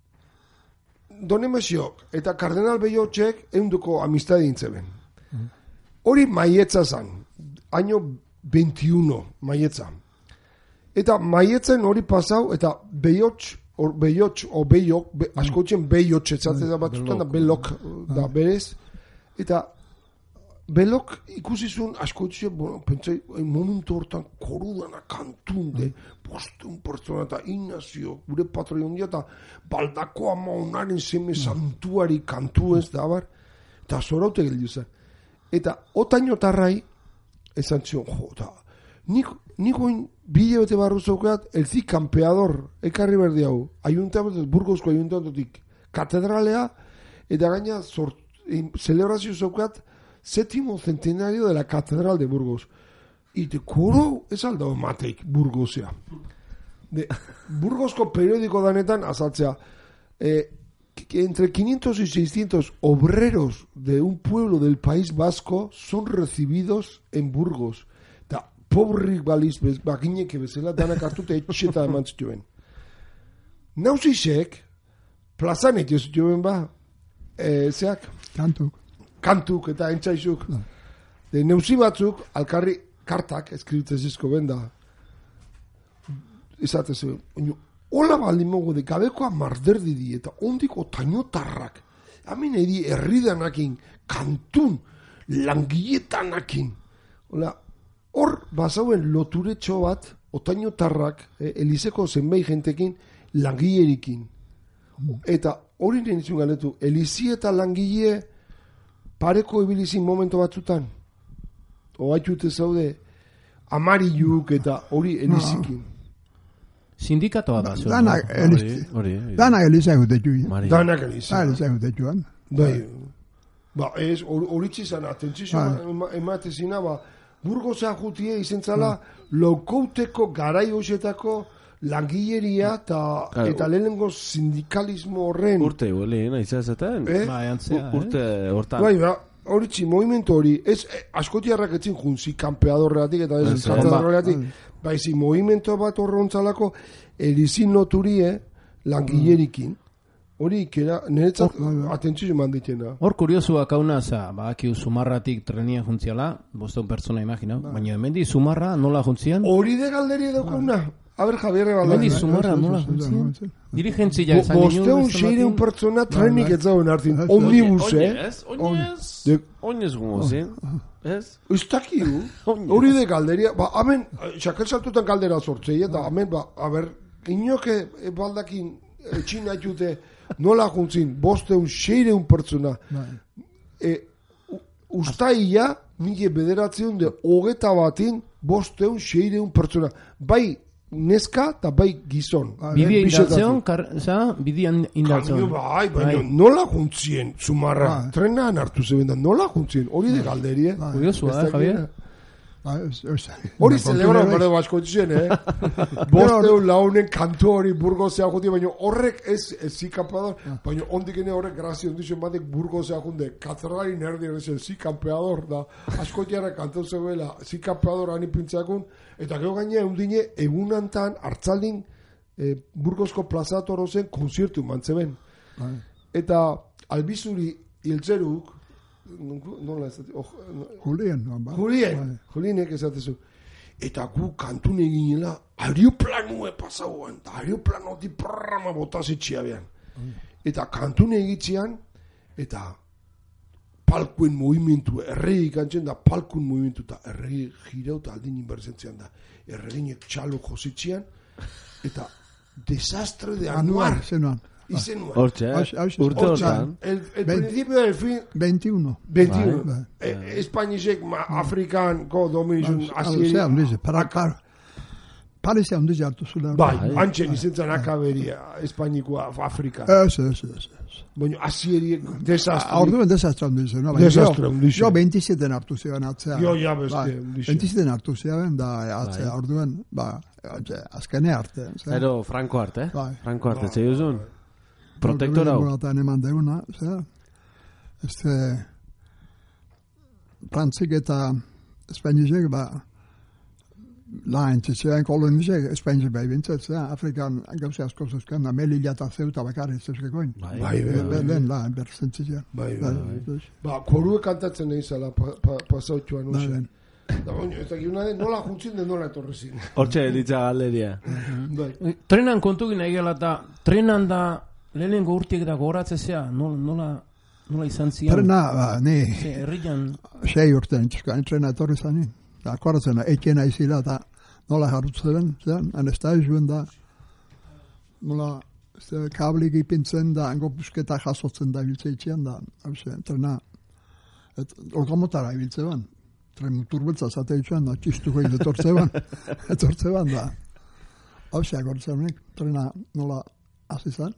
Don Emesio eta Kardenal Bellotxek eunduko amistadi intzeben. Hori vale. Maietza zan. Año veintiuno maietza. Eta maietzen hori pasau eta Bellotx, or Bellotx, o Bellok, be, askotzen Bellotx, etzate da batzutan da Bellok, da berez. Eta belok ikusi zuen asko etxe, bueno, pentsai, momentu hortan korudana kantunde, bosteun pertsona eta Inazio, gure patroi ondia, eta baldako ama onaren seme santuari kantu ez da, bar, eta zoraute geldiu zen. Eta otainotarrai, esan zion, jo, eta nik, nik oin bide bete barru zaukeat, elzi kampeador, ekarri berdi hau, ayuntamentotik, Burgosko ayuntamentotik, katedralea, eta gaina, zort, celebrazio zaukeat, séptimo centenario de la catedral de Burgos. Y te coro es aldao mateik Burgosea. De Burgosko periódico danetan azaltzea, eh, que entre quinientos y seiscientos obreros de un pueblo del País Vasco son recibidos en Burgos. Da pobrik baliz baginek bezala danak hartuta etxeta eman zituen. Nauzisek plazan etio zituen ba, eh, zeak? Kantuk. Kantuk eta entzaizuk. No. De neusi batzuk, alkarri kartak, eskribitezizko benda, izatez, hola baldin mogu de gabekoa marderdi di, eta ondiko tainotarrak, hamin edi herridanakin, kantun, langietanakin. Hola, hor bazauen loturetxo bat, otainotarrak, eh, Elizeko zenbait jentekin, langilerikin. Eta hori nintzun galetu, Elizi eta langile pareko ibilizin momento batzutan. Oaitute zaude amariluk eta hori Elizikin. Sindikatoa da. Danak Elizi. Danak Elizi egutetu. Danak Elizi. Elizi egutetuan. Bai. Ba, ez, horitzi zan, atentzizio ematezina, ba, Burgosea jutie izentzala lokouteko garai hoxetako langileria ta, claro, eta lehenengo sindikalismo horren urte huelien aizazaten eh? Ba, jantzea, urte hortan bai, ba, horitzi, movimentu hori ez, eh, askotiarrak etzin junzi kampeadorreatik eta ez kampeadorreatik baizi, movimentu bat horrontzalako Elizin loturie langilerikin hori ikera, niretzat atentzio manditena. Hor kuriosua kauna, za, ba, akiu Zumarratik trenia juntziala, bosteun pertsona imagina, baina hemendi Zumarra nola juntzian? Hori de galderi daukuna. A ver, Javier Rebalda. Hemendi Zumarra nola juntzian? Dirigentzia esan ginen. Bosteun seireun pertsona trenik ez zauen hartin. Omnibus, eh? Oinez, oinez gumozin. Ez? Ez dakiu. Hori de galderia. Ba, hemen, xakel saltutan galdera sortzei, eta hemen, ba, a ber, inoke baldakin etxin haitute nola juntzin, bosteun seireun pertsona. E, ustaia, nire bederatzeun de hogeta batin, bosteun seireun pertsona. Bai, neska eta bai gizon. Bidea indatzeon, bidean indatzeon. Bai, baina nola juntzien, Zumarra, trenan hartu zeben da, nola juntzien, hori de galderie. Kuriosua, eh, Javier? Hori celebra berde basko etxen, eh? Bosteun launen kantu hori Burgosea juti, baina horrek ez zikapeador, baina ondikene horrek grazion dixen batek Burgosea junte, katedrali nerdien ez zikampeador, da askotiara kantau zegoela zikapeador anipintzeakun, eta gero gaina eundine egunantan hartzaldin eh, Burgosko plazatoro zen konziertu mantzeben. Eta albizuri hiltzeruk, nola ez dut, Julien, Julien, Julienek esatezu. Eta gu kantune ginela, aeroplanue pasauan, eta aeroplanoti programa botazitxia behan. Eta kantune egitzean, eta palkuen movimentu, erregi kantzen da palkuen movimentu, eta erregi jirau eta aldin inberzentzean da. Erreginek txalo jositzean, eta desastre de anuar. Zenuan. Izenua. Hortxe, urte hortan. El, el principio del fin... veintiuno. veintiuno. Eh, Españisek, Afrikan, ko, Dominizun, Asiria. Para, para, Parizia ondiz hartu zula. Bai, antxen izentzan akaberia, Espainikoa, Afrika. Ez, ez, ez. Baina, Asieriek, desastre. Orduen desastre ondiz. No? Desastre ondiz. Jo, veintisieten hartu ziren atzea. Jo, ja, beste ondiz. veintisieten hartu ziren, da, atzea, orduen, ba, azkene arte. Ero, Franco arte, eh? Bai. Franco arte, zei uzun? Protektora hau. Eta eman deuna, zera. Este, Frantzik eta Espainisek, ba, lain txetzean kolonizek, Espainisek bai bintzat, zera, Afrikan gauze asko zuzkan, da melila eta zeuta bakarri zuzkekoin. Bai, bai, bai. Lehen, la, berzen txetzean. Bai, bai. Ba, korue kantatzen nahi zala, pasautxuan, uxe. Da, baina, ez dakit una de, nola juntzin de nola etorrezin. Hortxe, ditza galderia. Trenan kontu gina egela eta, trenan da, lehenengo urtiek da goratzezea, nola, nola nola izan zian? Trena, ba, ni, Ze, herrian, sei urte entzuzko, entrena etorri zanin. Da, akordatzen, eiken aizila, eta nola jarrutzen, zean, anestazioen da, nola, ze, kablik ipintzen da, hango busketa jasotzen da, biltze itxian da, hau ze, entrena, et, lokomotara ibiltze ban, tren muturbeltza zate itxuan, da, txistuko hil etortze ban, etortze ban, da, hau ze, akordatzen honek, trena nola azizan.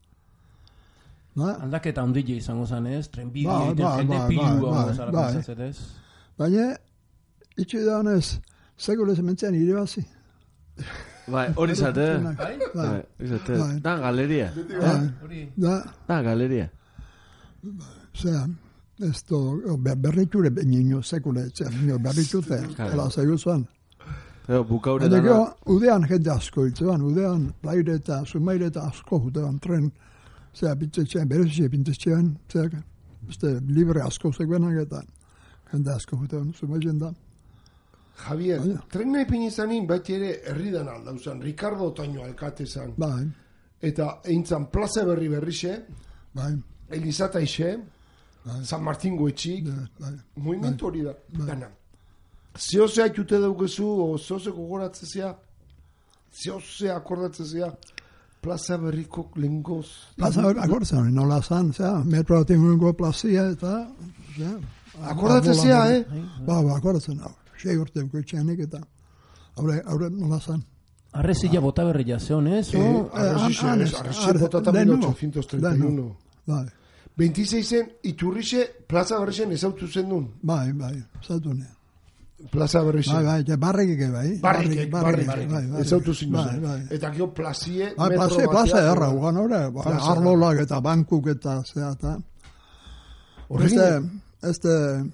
Ba, aldaketa ondile izango zen, ez? Trenbide Ba, egiten, ba, jende ba, pilua ba, ba, zara ba, pentsatzen, ez? baina, itxu da honez, segure zementzean iribazi. Bai, hori zate. Bai? Bai, Bai, izate. Bai. Da, galeria. bai, Hori, da, Da, galeria. zera, ez do, ber- berriture nino, sekule, zera, nino berritute, Claro. hola zaigu zuan. Eo, bukaure Baina dana. gero, udean jende asko hiltzean, udean, plaire eta sumaire eta asko udean, tren, zera, pintetxean, berezizia pintetxean, zera, beste, libre asko zegoenak eta jende asko udean, sumaizen da. Javier, Baina. trena ipin izanin, beti ere herridan aldauzan, Ricardo Otaño alkate zan. Bai, Eta eintzan plaza berri berrixe, bai, Elizata ixe, San Martingo etxik, bai, bai. movimentu hori da, dana. Zeozea jute daukezu, o zeoze gogoratzezea, zeoze akordatzezea, plaza berriko lengoz. Plaza akordatzen hori, nola zan, zera, metro baten gurengo plazia eta, zera. Akordatzezea, eh? Ba, ba, akordatzen hau. Sei urte bukoitxeanik eta, haure, haure nola zan. arrezila bota berria zeon, ez? Eh, o? Arresixe, han- ez, han- arresixe han- botata lehenu, mil ochocientos treinta y uno. Bai, veintiseisen Iturrixe plaza berrixen ezautu zen duen. bai, bai, zautu ne. Plaza berrixen. Bai, bai, ja, barrikek bai. Barrikek, barrikek, bai, bai. ezautu zen Bai, duen. bai. Eta gero plazie, Bai, metro plaza, batean- plaza erra, ugan horre, Plaza arlolak eta bankuk eta zea, eta... Horregin- Este, este,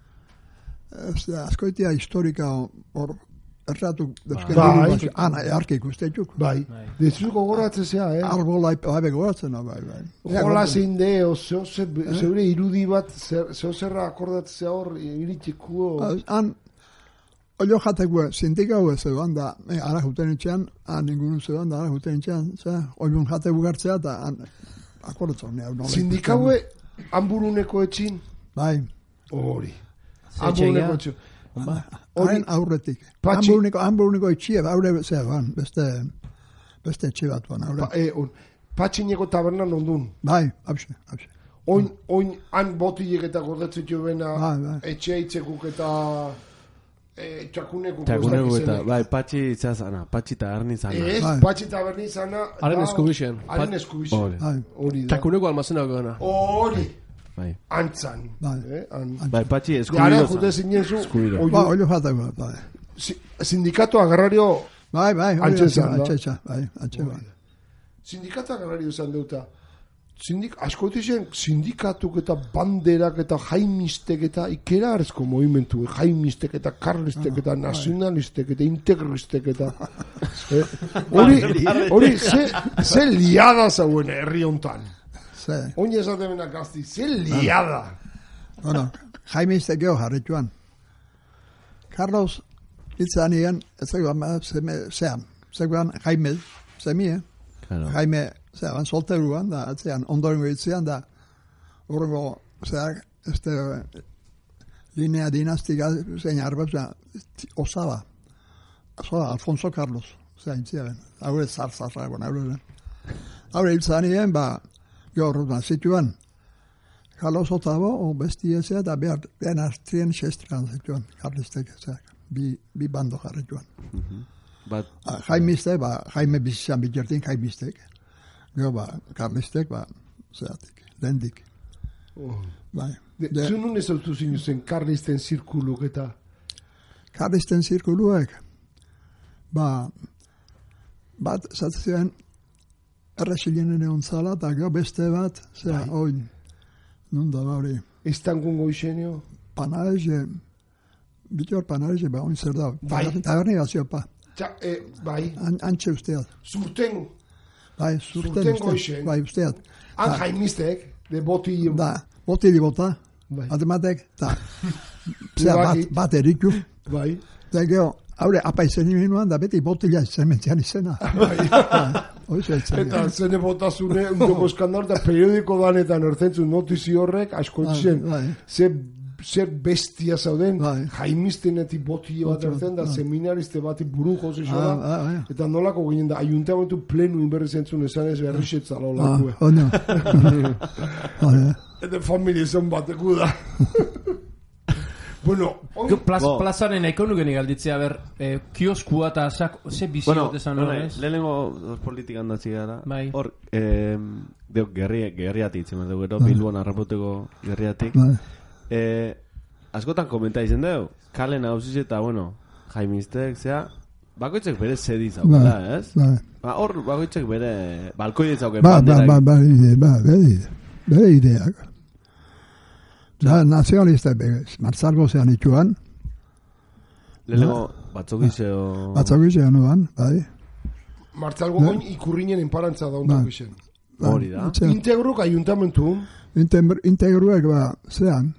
este, askoitia historika hor, erratu, dezken Bai. diru bat, ana, earki ikustetuk. Bai, dezu gogoratzezea, eh? Arbola, bai, begoratzen, bai, bai. Jola zein de, o zeo ze- zeure irudi bat, zer- zeo zerra akordatzea hor, iritxikuo. Han, olio jatekue, sindikau ez zegoan da, eh, ara juten etxean, han inguru zegoan da, ara juten etxean, ze, olion jate bugartzea, eta han, akordatzen, ne, nola. Sindikaue, hanburuneko etxin, Bai, hori. Ze Hanburuneko etxeia? etxin. Ba, haren aurretik. Patxi- Hamburuneko, hamburuneko etxie, aurre, zea, ban, beste, beste etxe bat ban, aurre. Pa, e, on, patxineko tabernan ondun. Bai, hapse, hapse. Oin, oin, han botilek eta gordetzen jo bena, Bai, bai. etxe itzekuk eta e, txakunekuk. Txakunegu eta, bai, patxi itzazana, patxi eta arni zana. Ez, Bai. patxi taberni zana. Haren da- eskubixen. Haren Pat- eskubixen. Hori. Bai, Hori da. Takuneko almazenak gana. Hori. Bai. Antzan. Bai. Eh, an. Bai, patxi Gara eskubiro jute zan. zinen zu, Eskubiro. oio- ba, olio jateko, bai. si- sindikato agarrario, Bai, bai, hori Antxe antxe, zan da. antxe, antxe, bai, antxe, bai. sindikato agarrario izan deuta. Sindik, askotixen sindikatuk eta banderak eta jaimistek eta ikera arzko movimentu, jaimistek eta karlistek eta nazionalistek eta integristek eta eh, hori, hori, ze, ze liada zauen herri hontan. Ze, Oin esaten bena gazti, ze liada. bueno, Jaime iztekeo jarrituan. Carlos, hitzan egan, ez zegoan, ba, zeme, zean, zegoan Jaime, zemie, Claro. Jaime, zean, solteruan, da, atzean, ondorengo hitzean, da, horrengo, zeak, este, linea dinastika, zein arbetza, osaba, osaba, Alfonso Carlos, zein ziren, haure zarzarra, bueno, haure, haure hitzan egan, ba, gaur, ba, zituan, Carlos Otavo, o bestia eta behar, behar artien xestran zituan, Carlistek, zeak, bi, bi bando jarrituan. Bat, Ah, Jaimiztek, ba, Jaime bizitzan bikertin, Jaimiztek. Gero, ba, Carlistek, ba, zeatik, lehendik. Bai. De, De- zu nun ez autu zinuzen karlisten zirkuluk eta Carlisten zirkuluek, ba, bat, zatzen, erresilien egon zala, eta gero beste bat, zera, oin, nun da, ba, hori, estangungo isenio. panareze, bitor panareze, ba, oin zer da, Bai. taberni gazio, pa, Txa, eh, bai, an, antxe usteat, zurten, bai, zurten Zurten usteat, goixen. bai, usteat, han jaimistek, de boti, da, botili bota, Bai. matematek, eta, zera, bat, Bakit. bat eriku, bai, da, gero, haure, apa izen minuan, da, beti botila zementzian izena. Bai. Hoxe, Eta zene botazune, undoko eskandal, eta periodiko danetan ertzentzun notizi horrek, asko etxen, ze zer bestia zauden, jaimistenetik boti bat ertzen da, seminariste bati buru jozi xola, eta nolako ginen da, ayuntamentu plenu inberri zentzun esan ez berrixetzala olakue. Eta familia izan bateku da. Bueno, Plaz, plazaren eko nuken igalditzea, ber, eh, kioskua eta ze bizi bueno, bat esan hor, ez? Lehenengo politikan datzi gara. Bai. Hor, eh, deok, gerri, gerriatik, zemen dugu, gero, Bilbon arrapoteko gerriatik. Eh, askotan komenta izen dugu, kalen hausiz eta, bueno, jaimistek, zea, bakoitzek bere zedi zaukela, ez? Ba, hor, bakoitzek bere, balkoi zauken banderak. Ba, ba, ba, bere, bere ideak. Da, nazionalista, Martzalgo zean ituan. Lehenengo, batzok izeo... Batzok izeo nuan, bai. Martzalgo goin ikurrinen enparantza da ondako izen. Hori da. Integruk ayuntamentu. Integruek, ba, zean,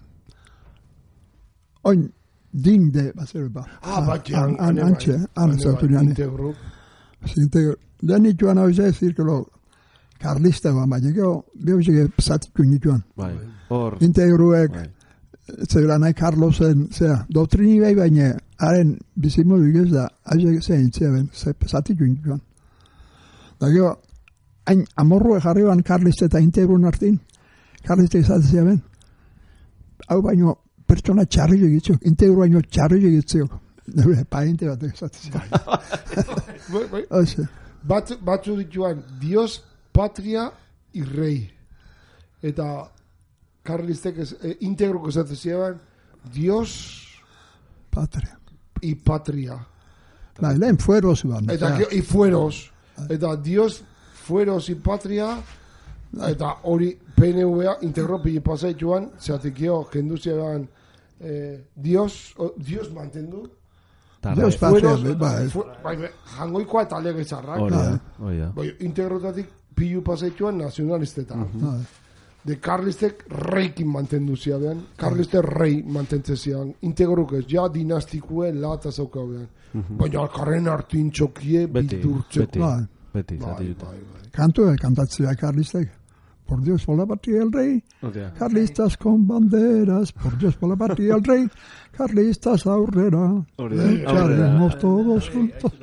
oin, dinde, ba, zer, ba. Ah, baki, antxe, antxe, zautunean. Integruk. Integru. Den ituan hau ze, zirkelo, karlista ba, baina gero, behozike zatikun nituan. Bai, hor... Integruek, zera nahi Carlosen, zera, doktrini bai baina, haren bizimodu igez da, aile zein zeben, zatikun nituan. Da gero, hain amorrue jarri ban karlista eta integrun hartin, karlista izatzen zeben, hau baino, pertsona txarri egitzio, integru baino txarri egitzio. Nire, painte bat egizatzen zeben. Batzu dituan, Dios, patria y rey. Eta karlistek eh, integro esatzen ziren Dios patria y patria. Ba, lehen fueros ban. Eta y fueros. Eta Dios, fueros y patria. Eta hori P N V integro pili pasaituan, zeatikio kendu ziren eh, Dios, oh, Dios mantendu. Dios patria, bai. Bai, jangoikoa eta lege zarrak. Hori da. Bai, integrotatik pilu pasaituan nazionalistetan. De Karlistek reikin mantendu ziabean. Karlistek rei mantentzen ziabean. Integruk ez, ja dinastikue lata zaukau behan. Baina alkarren hartin txokie bidurtzeko. Beti, zati jute. Kantu, kantatzea Karlistek. Por Dios, por la patria el rey. Carlistas con banderas. Por Dios, por la patria el rey. Carlistas aurrera. Echaremos todos juntos.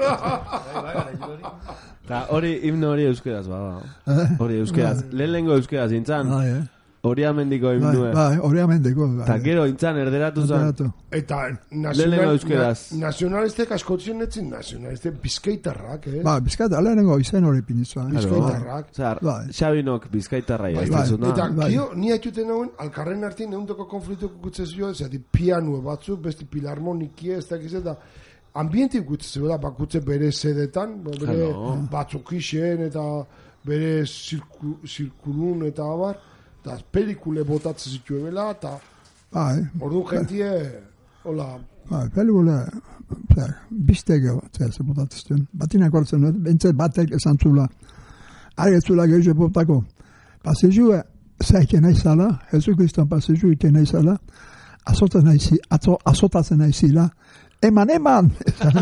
Ta hori himno hori euskeraz bada. Hori euskeraz. Lehenengo euskeraz intzan. Hori amendiko himnue. Bai, hori amendiko. Ta gero intzan erderatu zan. Eta lehenengo euskeraz. Nazionalistek askotzen etzin nazionalistek bizkaitarrak, eh? Ba, bizkaita, lehenengo izen hori pinitzuan. Bizkaitarrak. Zar, Xabinok bizkaitarra jaztezuna. Eta kio, ni haituten hauen, alkarren hartin eundoko konfliktuko gutzezio, zati pianue batzuk, besti pilarmonikie, ez dakiz eta ambientik gutzezio da, bakutze bere sedetan, bere batzuk isen eta bere zirkulun eta abar, eta pelikule botatzen zitu ebela, eta ordu gentie, hola... Pelikule, biztege ze botatzen zituen, batinak ortzen, bentzet batek esan zula, aretzula gehiago botako, pasizue, zaike naizala, Jesu Kriston pasizue ite naizala, azotatzen naizila, eman, eman!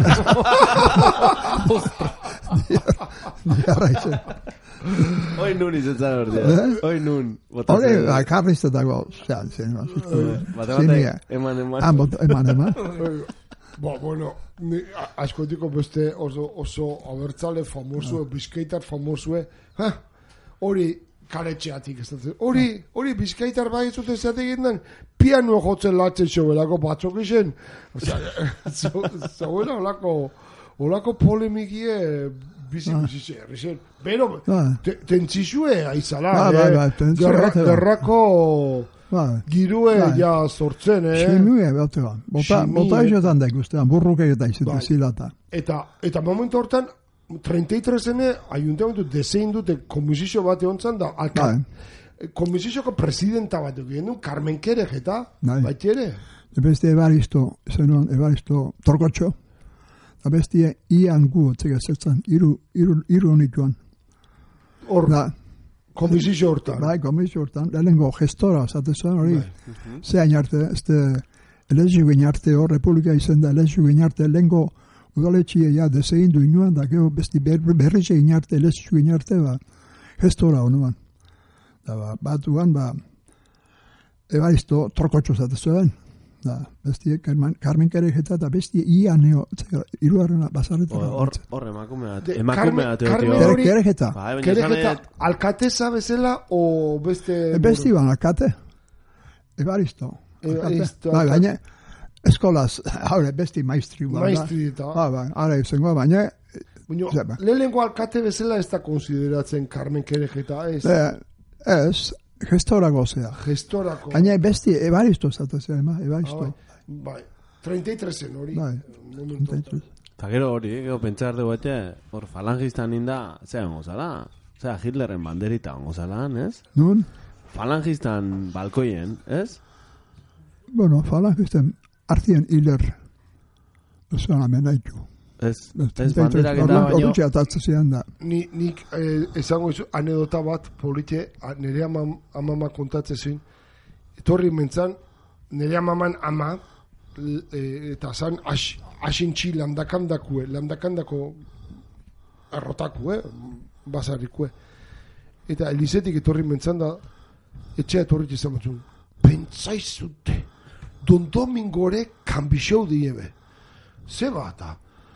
Niarra izan. Hoi nun izetzan hor dira. Hoi nun. Hori, karlistetako, zean, zen. Eman, eman. Eman, eman. Ba, bueno, askotiko beste oso abertzale famosue, bizkaitar famosue, hori karetxeatik ez dut. Hori, hori bizkaitar bai zuten zategin den, piano jotzen latzen xobelako batzok izen. Zauela olako, olako polemikie bizi bizi zer. Pero, tentzizue aizala, gerrako girue ja sortzen, eh? Ximue, bate ban. Bota izotan da ikustean, burruke eta izitu zilata. Eta momentu hortan, treinta y tres-ene, ayuntamentu desein dute komisizio bat egon da, komisizioko presidenta bat egin du, Carmen Kerek eta, baitere. Beste Evaristo, zenuan, Evaristo Torkotxo, eta bestie Ian Gu, txega zertzen, iru honituan. Hor, komisizio hortan. Bai, komisizio hortan, lehenengo gestora, zatezuan hori, zehain arte, este, elezio arte hor, Republika izen da, elezio arte, lehenengo udaletxia ja desegin du inoan, da gero besti ber, berriz egin arte, lezitzu egin arte, ba, gestora honuan. Da, ba, batuan, ba, ebaristo trokotxo zate zuen. Da, besti Carmen Kerejeta eta besti ia neo, iruarrena basarretara. Hor, hor emakume bat, De- emakume Carmen- bat. Carmen eotio. hori- Kerejeta. Bai, baina Kerejeta, esanet- alkateza bezala, o beste... Besti ban, alkate. Ebaristo. Evaristo, Bai, alkate. baina, eskolaz, haure, besti maistri. ban, da. Maistri eta... Ba, ba, ara izango, baina, Baina, Zeba. lehenengo alkate bezala ez da konsideratzen Carmen Kerejeta, ez eh, ez, gestora gozea. gestorako. Baina besti, ebaristo zatu zen, ema, ebaristo. Ah, bai, treinta y tres hori. Bai. Momentu honetan. Eta gero hori, gero pentsar dugu ete, hor falangistan inda, zera gongo zala? Zera Hitlerren banderita gongo zala, ez? Nun, Falangistan balkoien, ez? bueno, falangisten artien hiler. Zuan amenaitu. Ez, ez banderak eta baino... Orduntxe atatzen zidan da. Ni, nik eh, esango izu, anedota bat, polite, a- nire ama, amama kontatzen zin, etorri mentzan, nire amaman ama, l- eh, eta zan, as, asintxi landakandakue, landakandako arrotakue, basarikue. Eta elizetik etorri mentzan da, etxea etorri izan batzun, pentsaizute, Don Domingore kanbixeu diebe. Ze bata,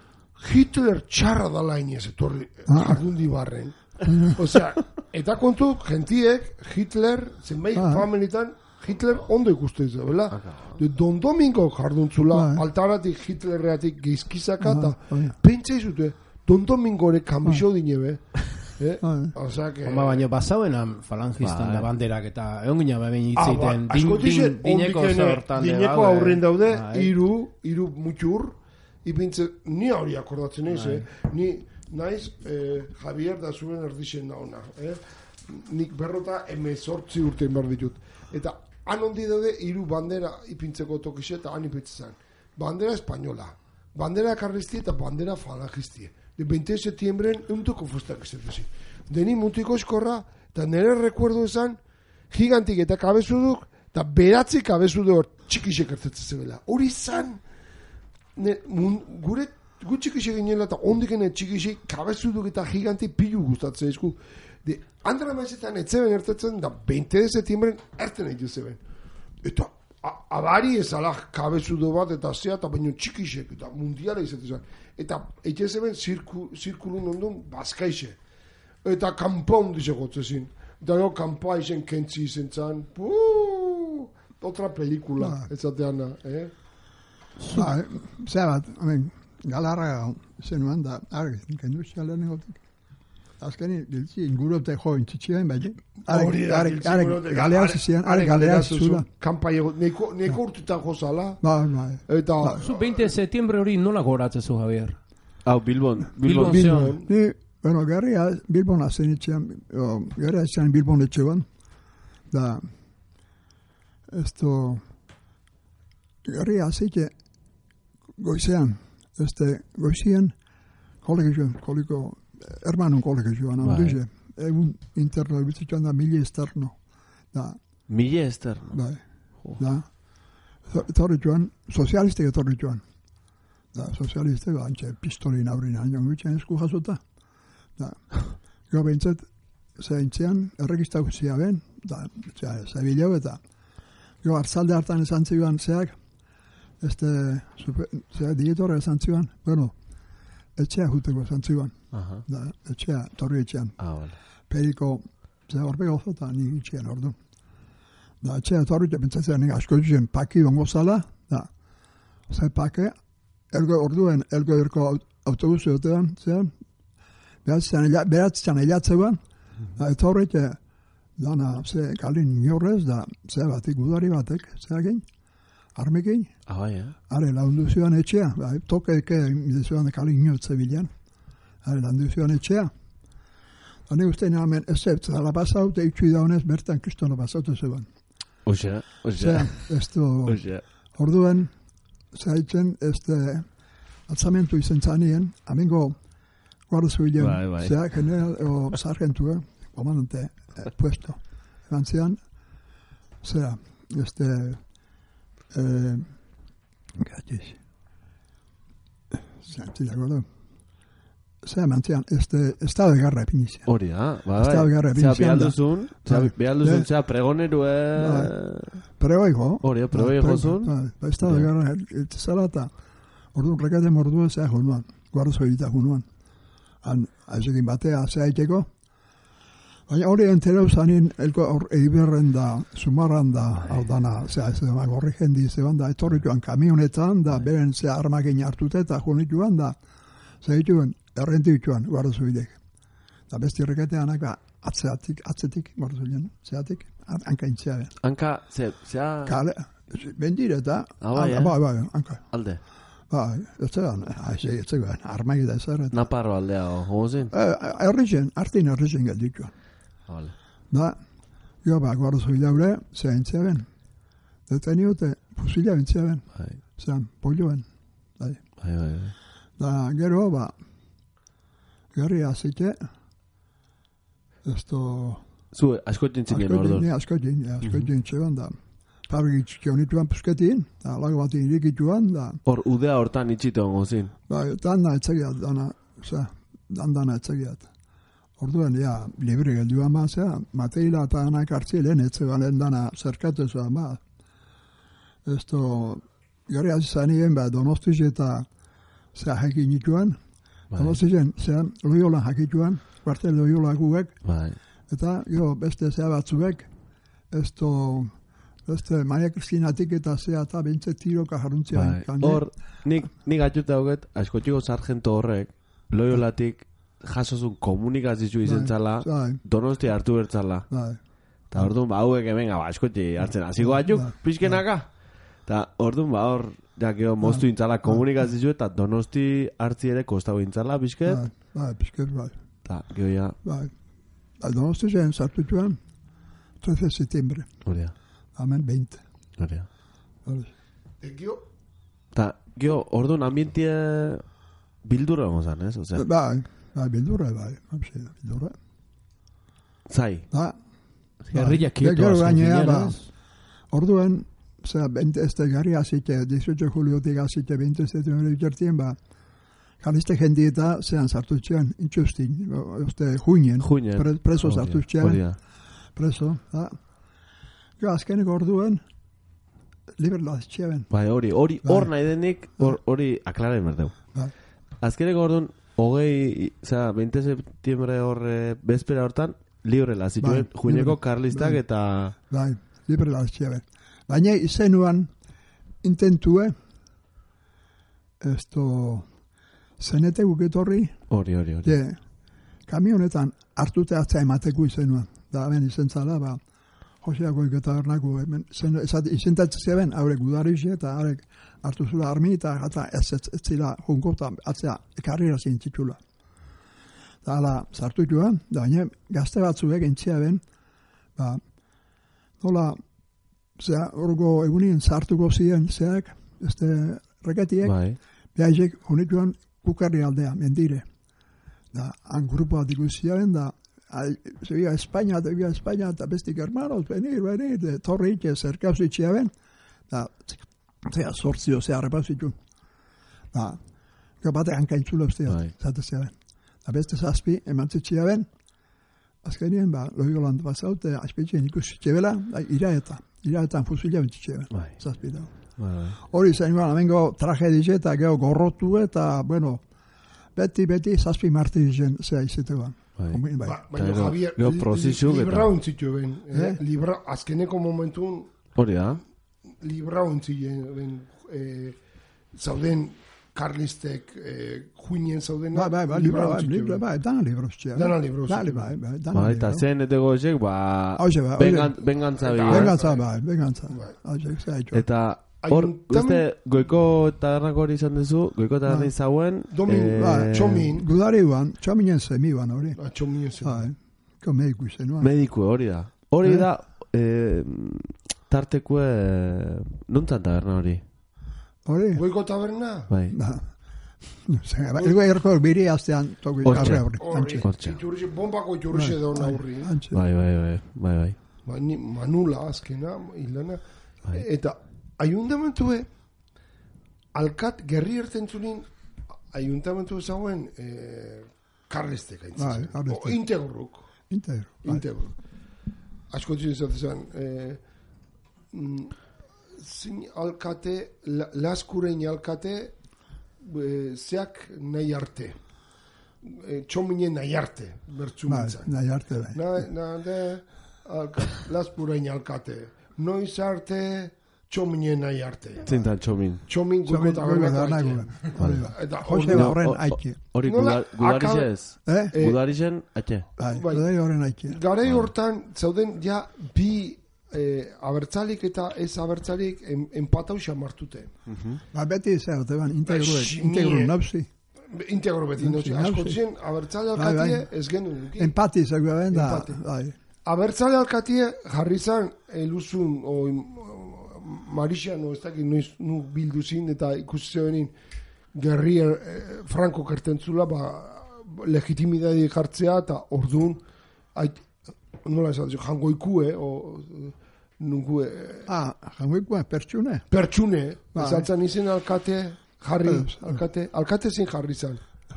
Hitler txarra dala inez etorri jardundi barren. Osea, eta kontu, gentiek, Hitler, zenbait Ah. familitan, Hitler ondo ikusten zabela. De Don Domingo jarduntzula, Bai. altaratik Hitlerreatik geizkizaka, eta Bai. pentsa izute, Don Domingore kanbixeu dinebe. Eh? Bai. Osea, que... Homa, baina bazauena falangistan Bai. da banderak eta egon gina behin hitz Ah, ba, egiten asko din, dice, din, dineko ondikene, zortan de dineko daude. aurrin daude, Bai. iru, iru mutxur, ipintze, ni hori akordatzen naiz, eh? Ni naiz eh, Javier da zuen erdixen dauna, eh? Nik berrota emezortzi urtein behar ditut. Eta han ondi daude iru bandera ipintzeko tokixe eta han ipintzen. Bandera española, bandera karristi eta bandera falangistie. De veinte de septiembre untuko fustak izatezik. Deni mutiko eskorra, eta nire rekuerdo esan, gigantik eta kabezuduk, eta beratzi kabezudu hor txikisek ertetzen zebela. Hori zan, ne, mun, gure gu txikisek ginela eta ondikene txikisek kabezuduk eta giganti pilu gustatzen esku. De, Andra maizetan etzeben ertetzen, da veinte de septiembre erten egin zeben. Eta a- abari ezala kabezudo bat eta zea, eta baino txikisek, eta mundiala izaten zen. Eta egin zeben zirku, zirkulun ondun bazkaixe. Eta kanpa ondizek gotzezin. Eta gero kanpa izen kentzi izen zan. Puuu, otra pelikula, Ah. ezateana, eh? Ba, zera bat, hemen, galarra zenuan da, argi, kendu zian lehenengotik. Azkeni, diltzi, ingurote jo, intzitxien, baina, Hori da, are, giltzi are, burutek, galeaz are- zian, are are galeaz galeaz zula. Kanpa ego, neko, neko urtutan jozala. Ba, ba, Eta... Zu veinte de septiembre hori nola goratzen zu, Javier? Hau, Bilbon. Bilbon Bilbon. zeon. ni, bueno, gerria, Bilbon azen itxean, o, gerria etxean Bilbon etxean, da, esto, gerria azite, goizean, este, goizean, kolegioan, kolegio, hermanon kolegioan, Bai. handuze, egun interno, bizitzen da, mili esterno, da, Mille ester. bai, da, etorri joan, sozialistek etorri joan, da, sozialistek, ba, antxe, pistolin aurrin, hain gutxen esku jasota, da, gero behintzat, zeintzean, errekistak zia ben, da, zea, zebilau eta, gero hartzalde hartan esan zioan zeak, este, super, zea, digitorra esan zioan, bueno, etxea juteko esan zioan, Aha. da, etxea, torri etxean, Ah, vale. periko, zea, horpeko zota, ni itxean ordu. Da, etxea, torri etxean, pentsatzen, nik asko zuzen, paki ongo zala, da, ze pake, ergo orduen, ergo erko autobusu otean, zea, beratzen elatzeuan, da, etorrite, dana, ze, kalin inorrez, da, ze batik, gudari batek, zeakin, armekin, Ah, bai, eh? are, laundu zioan etxea, ba, tokeke, midezuan kalin inotze bilan, are, laundu zioan etxea. Da, nik uste namen, ez zert, zala pasau, eta itxui daunez, bertan kristona pasautu zeuan. Oxe, oxe. Zea, ez du, Oxe. orduen, zaitzen, este, altzamentu izen zanien, amengo guarda zibilen, Bai, bai. zea, general, o sargentua, comandante, eh, puesto, eman zian, zea, este, eh, gatiz, ¿sí de acuerdo? Zea mantzian, este, estado de guerra epinizia. Hori da, bai. Estado de guerra Zea, epinizia. behalduzun, behalduzun, zea, pregoneru, Pregoigo. Hori, pregoigo zun. Estado de guerra, zela eta, orduan, rekate mordua zea junuan, guardazo egita junuan. Aizekin batea, zea iteko. Baina hori entereu zanin, elko eiberren da, sumarran da, hau dana, zea, ez da, gorri jendi zeban da, etorrituan kamionetan da, beren zea armakin hartute eta junituan da, zea ituen, errenti bituan, guardazo bidek. Da besti horreketeanak, ba, atzeatik, atzetik, guardazo bidean, zeatik, hanka intzea ben. Hanka, ze, zea... Kale, bendire eta, Ah, bai, eh? bai, bai, hanka. Alde. Bai, ez zegoen, aize, ez zegoen, armagi da ezer. Naparro aldea, homo zen? Errizen, artin errizen geldituan. Vale. Da, jo, ba, guardazo bideaure, zea intzea ben. Deteniute, fusila intzea ben, Bai, zean, polioen. Bai. bai, bai. bai. Da, gero, ba, gerri azite, esto... Zu, asko jintzinen orduan. Asko jin, asko jin txeban, da. Fabrik itxike honituan pusketin, da, lago bat irikituan, da, Hor, udea hortan itxito hongo zin. ba, dana etzagiat, dana, oza, dan dana etzagiat. Orduan, ja, libre gelduan ba, zera, mateila eta anak hartzi lehen etzegan lehen dana zerkatu zuan, ba. Esto, gari azizanien, ba, Donostiz eta zera jakin nituan, Donostizen, zera, loiolan jakituan, kuartel loiola guek, Bai. eta, jo, beste zera batzuek, esto, beste, Maria Kristinatik eta zera eta bintze tiroka jaruntzian. Bai. Hor, nik, nik atxuta hoget, askotxiko sargento horrek, loiolatik jasozun komunikazio izentzala, Bai, Donosti hartu bertzala. bai. Eta orduan, ba, hauek hemen, ba, askotxi hartzen, hasiko batzuk, pixkenaka. Eta orduan, ba, hor, ja, geho, moztu intzala komunikazio eta Donosti hartzi ere kostau intzala, pixket. Bai, bai, pixket, bai. Eta, geho, ja, Bai. Donostizen sartu joan, trece de septiembre, hori da, amen veinte. hori da. Hori. Egio, Eta, geho, orduan, ambientie bildura gozan, ez? Osea, Bai, bai, bildurra, bai, hapsi, bildurra. zai. Da, Gerrilla kieto gero azken gainea, finean, ba, ez? orduen, zera, veinte, este garri azite, dieciocho de juliotik azite, veinte de septiembre bitartien, ba, kaliste jendieta zean sartu txean, intxustin, uste, juinen, Juinen. pre, preso Hori da, sartu hori txean, da. preso, da. Gero azkeneko orduen, liberlaz txean. Bai, hori, hori, Bai. hor nahi denik, hor- hori aklaren berdeu. Bai. Azkeneko orduan, hogei, zera, veinte septiembre hor, eh, bezpera hortan, libre lazituen, Bai, juineko libre, karlistak bai. eta... Bai, liberlaz txean. Baina izenuan intentue, esto, zenete guketorri, Hori, hori, hori. je, kamionetan hartute atza emateko izenuan. Da, hemen izentzala, ba, Joseako iketa bernako, hemen, zen, esat, izentatzen zeben, haurek gudarixe, eta haurek hartu zula armi, eta eta ez, ez, ez zila junko, eta atzea, karriera zintzitxula. Da, ala, sartu joan, da, baina, gazte batzuek entzia ben, ba, nola, zea, orgo egunien sartuko ziren, zeak, este, reketiek, Bai, behaizek, honituan, kukarri aldea, mendire. Da, han grupo bat ikusiaren, da, ai, se via España, se via España, eta bestik hermanos, venir, venir, de torri itxe, zerkauzu itxeaben, da, zea, sortzio, zea, repauzitu. Da, gero bate hankaintzula ustea, Bai. zate zeaben. Da, beste zazpi, emantzitxeaben, azkenien, ba, loigoland bazaute, azpitxen ikusitxebela, da, iraeta, iraetan fusila bentzitxeaben, bai, zazpi da. bai, bai. Hori zen, bueno, amengo tragedize eta gero gorrotu eta, bueno, beti, beti, zazpi martirizen zea izetean. Bai. Bai. ba, baina Gero- Javier, gero li- prozesuk eta- libra ontzitu ben, eh? Eh? Libra, azkeneko momentun, Hori da, libra ontzitu ben, eh, zauden karlistek, eh, juinen zauden, Bai, bai, bai, libra, bai, libra, bai, dana libros txea. Dana libros, Bai, txea. bai, bai, dana bai, eta libro. zen eteko esek, ba, Hauxe, ba, hauxe. bengan- bengantza bila. Bengantza, bai, bengantza. Bai. Hauxe, zea itxo. Eta, hor, Ayuntamen- uste, goiko tabernako hori izan duzu, goiko taberna Bai. izauen, Domin- Bai, Txomin. Gudari guan, txominen zemi guan hori. Atxomien zen. Bai, ko mediku izenuan. mediku hori da. Hori Eh? da, eh, tartekue, nuntzan taberna hori? Hori, Goiko taberna? Bai, da. Zega, bai, ego erko biri aztean toki Hortxe. karre hori. Horri, Antxe. Hortxe. itxurrixe, bombako itxurrixe Bai, dauna bai, horri. antxe. bai, bai, bai, bai, bai. Ba, ni manula azkena, hilana. Bai. Eta, aiundamentue, alkat gerri erten zunin, ayuntamentu zauen eh, karlistek Bai, karlistek. Integruk. Integro. Bai. Integro. Asko txin zen, eh, mm, zin alkate, la, laskurein alkate, eh, zeak nahi arte. Eh, txominen nahi arte, bertzu Bai, mintzan. nahi arte bai. Na, na, de, alka, laskurein alkate. Noiz arte, txominen nahi arte. Zintan txomin. Txomin Txomin, guiko goiko tabernako tabernako. Hori da. Eta Jose hori- horren O- o- aiki. Hori Nola, gudar- gudarixe ez? Eh? Eh, Gudarixen, atxe. Bai, bai. Jose horren aiki. Garai hortan, zauden, ja, bi eh, abertzalik eta ez abertzalik en, empatau xamartute. Ba, beti zaute ban, integruek, Bai, integru nie. napsi. Integro beti, Nauzi, no, asko nauzi. zen, abertzale Bai, alkatie bai. ez genuen. duki. Empati zagoa ben da, Empati. bai. Abertzale alkatie jarri zan eluzun, o Marixan, o ez dakit noiz nu bildu zin, eta ikusi zebenin gerri eh, Franco kertentzula, ba, legitimidadi jartzea, eta orduan, ait, nola esan, jangoiku, eh, o, nungu, eh, Ah, jangoikoa, pertsune. pertsune, Bai. esatzen izen alkate, jarri, Ez, ez. alkate, alkate zin jarri zan.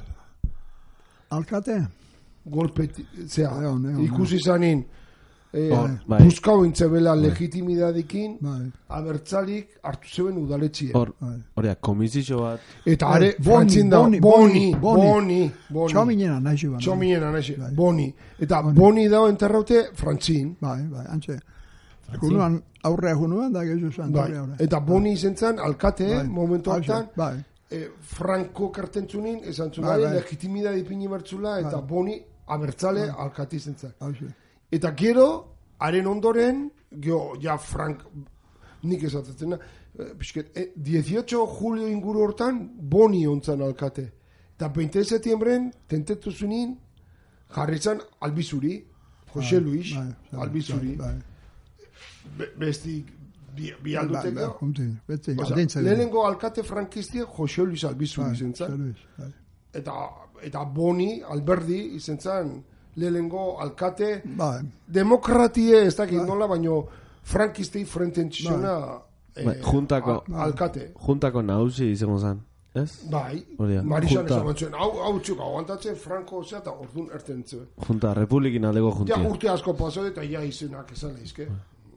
Alkate? Golpeti, zera, Egon, egon, ikusi zanin, eh, Hor, bai. buskau intzebela legitimidadikin, Bai, abertzalik hartu zeben udaletxie. Hor, bai. horiak, komisixo bat. Eta Bai, are, boni, frantzin da, boni, boni, boni, boni, boni. Txominena nahi ban. Txominen anaixe, Bai. boni. Eta Boni. boni dao enterraute frantzin. Bai, bai, antxe. Junuan, aurrea junuan, da gehiago zan, Bai. aurrea, aurrea. Eta boni izen zan, alkate, Bai. momentu Hauxe, hartan, Bai, eh, Franco kartentzunin, esan Bai, zunari, bai. legitimidadi ipini bertzula, eta Bai. boni abertzale alkate izen zan. hauxe. Eta gero, haren ondoren, geho, ja, Frank, nik esatzen, eh, pixket, eh, dieciocho julio inguru hortan, boni ontzan alkate. Eta veinte de septiembren, tentetu zunin, jarri zan albizuri, Jose Luis, Bai, bai, albizuri, Bai, be, bestik, bi, bi bai, bai, alduteko. junti, beti, Osea, aldintze. lehenengo alkate frankistia Jose Luis albizuri Bai, izen zan. Jose Luis, bai. Eta, eta boni, alberdi, izen zan, lehenengo alkate, Bai, demokratie, ez dakit nola, baino frankistei frenten txizona Bai, juntako- a- alkate. Juntako nauzi izango zen. Ez? Bai, Hori da, Marixan junta. esan bantzuen, hau, hau txuk, aguantatzen Franco zea eta orduan erten zuen. Junta, republikin aldeko Ja, juntia. urte asko paso eta ja izenak esan leizke.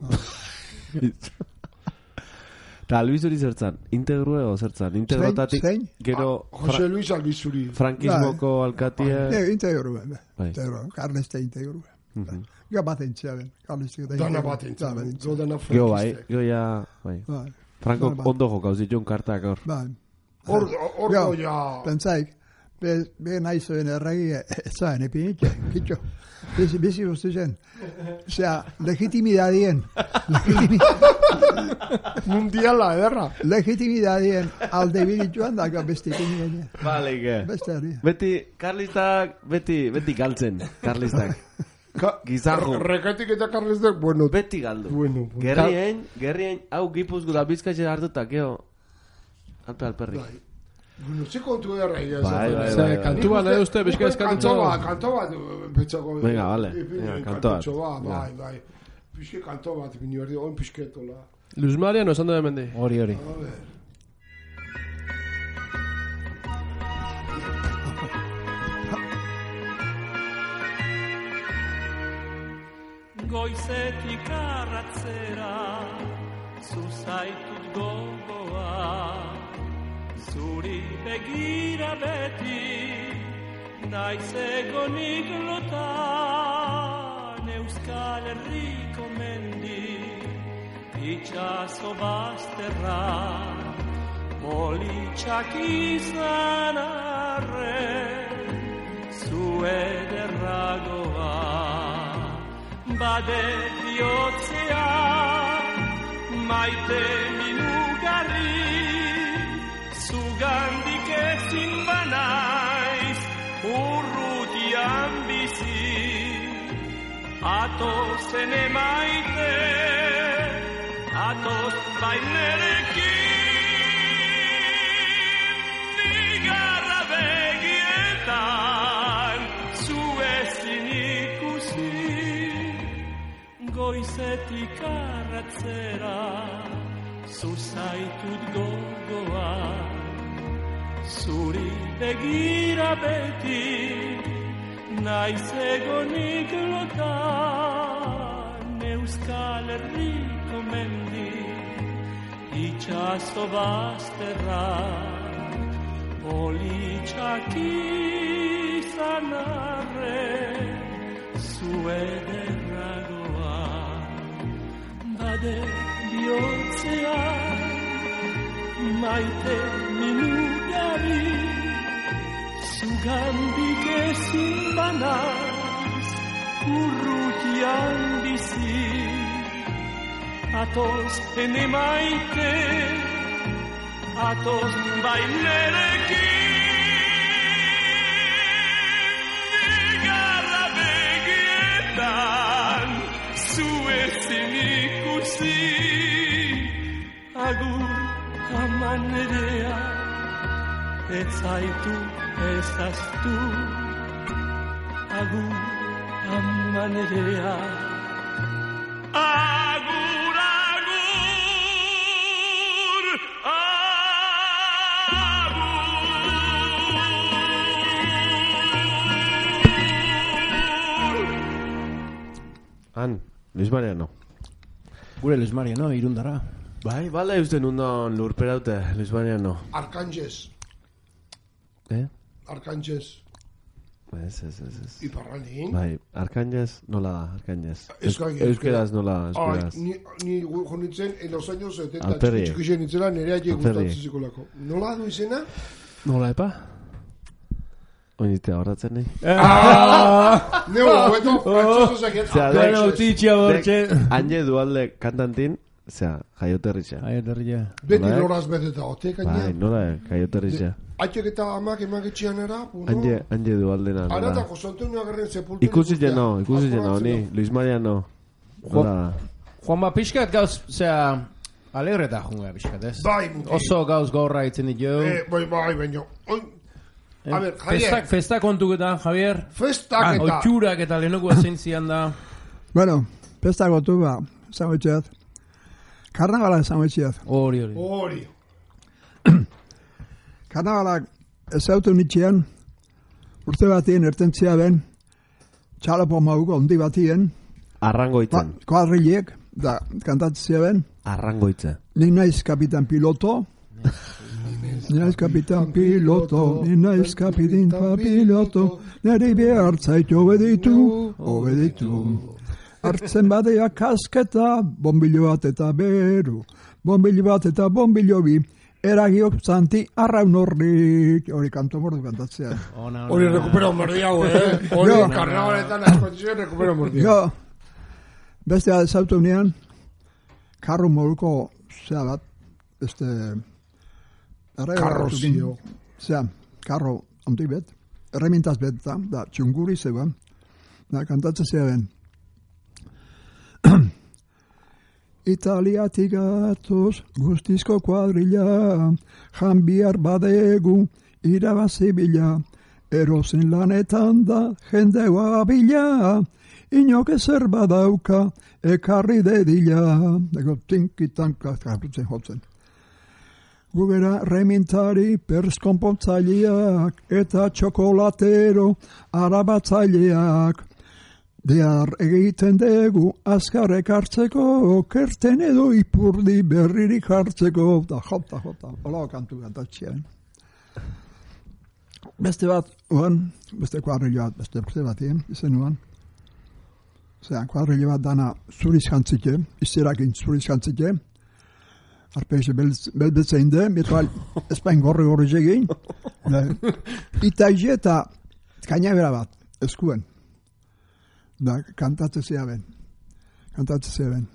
Eta albizuri zertzan, integru ego zertzan, integrotatik, zein? gero Ah, Jose Luis Albizuri. frankismoko alkatie, e, integru, bai, Bai. integru, Carleste integru. Bai. Ga bat entxearen, Carleste eta Dana integru. bat Da, entzun, bat entzun. dodana gero bai, frankistek. gero ja, bai. Bai, Franco Dana bat. ondo jokau zituen kartak hor. bai. Hor, hor, Ja, ja, Pentsaik, be, be nahi zuen erregi, ezaen, epinitxe, kitxo. Bizi, bizi guzti zen. Osea, legitimidadien, legitimi, mundiala, ederra. legitimidadien alde bidituan dago beste ipinien. Bale, ge. Beste herri. Beti, Karlistak, beti, beti galtzen, Karlistak. Ka- Gizajo. Reketik eta Carlestek, bueno, Beti galdu. Bueno, bueno. Gerrien, gerrien, hau gipuzko da bizkaitxe hartuta, geho. Alpe alperri. Bai. Bueno, ze kontu erra egia Bai, bai, Ze, bai, bai. kantu bat nahi uste, bizka eskatuta. Kanto bat, kanto bat, betxako. Venga, vale. ipini, Venga, kanto bat. kantotxo bat, Ja. bai, bai. Pixke kanto bat, ipini berdi, oin pixketola. Luz Mariano esan da hemendi. Hori, hori. A ver. Goizetik arratzera zuzaitut gogoa, zuri begira beti naiz egonik lotan Euskal Herriko mendi itxaso bazterra politxak izan arren zu ederragoa bade bihotzea maite minugarri zugandik ezin banaiz urrutian bizi atozen emaite atoz bainerekin bigarra begietan zu ezin ikusi goizetik arratzera zuzaitut gogoa zuri begira beti, naiz egonik lotan, Euskal Herriko mendi, itxaso bazterrak, politxak izan arren, zu ederragoa, bade bihotzean, maite minutari, zugandik ezin banaz, urrutian bizi, atoz ene maite, atoz bainerekin, bigarra begietan, zu ezin ikusi, agur aman nerea, ez zaitu ez aztu, agur aman nerea, agur, agur, agur. Han, Luis Mariano. Gure Luis Mariano, irundara. Bai, bala eusten undon lurperaute, Luis Mariano. Arkantzez. Eh? Arkantzez. Ez, ez, ez, ez. Iparraldin. Bai, Arkantzez nola da, Arkantzez. Euskal- Euskeraz nola, Ai, euskeraz. ni, ni jonitzen, en los años setenta, Alperri. txiki txiki nintzela, nerea je Alperri. gustatzen zikolako. Nola du izena? Nola epa? Oinite horratzen nahi. Neu, hobeto, frantzoso zaket. Zea, Bueno, dek- titxia bortxe. dek Anje dualde kantantin, zea, jaioterritxa. Aio derria. Beti Nola, eh? loraz beteta, ote, Bai, gaina. nola, jaioterritxa. Aitek eta amak emaketxean era, puno. Anje, anje dualdena, nola. Aratako, Antonio Agarren sepultura. Ikusi jeno, ikusi jeno, honi, Luis Mariano. Nola, Juanma pixkat gauz, zera, alegreta junga pixkat, ez? Bai, muti. Oso gauz gaurra itzen ditu. Eh, bai, bai, baino. Oi, a ver, Javier. Festak, festak kontuketan, Javier. Festak Ah, eta. Oitxurak eta lehenoko zein zian da. Bueno, pesta gotu ba, esan betxeat. Karnagala esan betxeat. Hori, hori. Hori. Karnagalak ezautu nitxean, urte batien ertentzia ben, txalopo mauko ondi batien, arrangoitzen, ba, kuadrilek, da kantatzea ben, arrangoitzen. ni naiz kapitan piloto, ni naiz kapitan piloto, ni naiz kapitan piloto, neri behartzait obeditu, obeditu. Hartzen badea kasketa, bombilo bat eta beru, bombilo bat eta bombilo bi, eragiok zanti arraun horrik, hori kanto mordu kantatzea. Ona, Hori ona. rekupero mordiago, eh? Hori Jo. karnabaletan askotzen rekupero mordiago. Jo, beste ezautu nean, karru moruko, zea bat, beste... Karrozio. Zea, karro onti bet, erremintaz bet da, da txunguri zegoen, da kantatzea zea ben. Italiatik gatoz guztizko kuadrilla, janbiar badegu irabazi bila, erozen lanetan da jendeua bila, inok ezer badauka ekarri dedila. Dago tinkitanka kartutzen jotzen. Gugera remintari perskonpontzaileak eta txokolatero arabatzaileak. Dear egiten dugu azkarrek hartzeko, kerten edo ipurdi berririk hartzeko, da jota, jota, hola kantu kantatxean. Beste bat, oan, beste kuadrillo bat, beste beste batien, izen oan. Zeran, kuadrillo bat dana zuriz jantzike, izerakin zuriz jantzike, arpeixe belbetzen de, mitual espain gorri gorri egin, itaize eta kainabera bat, eskuen. Da, kantatze zea ben. Kantatze zea ben.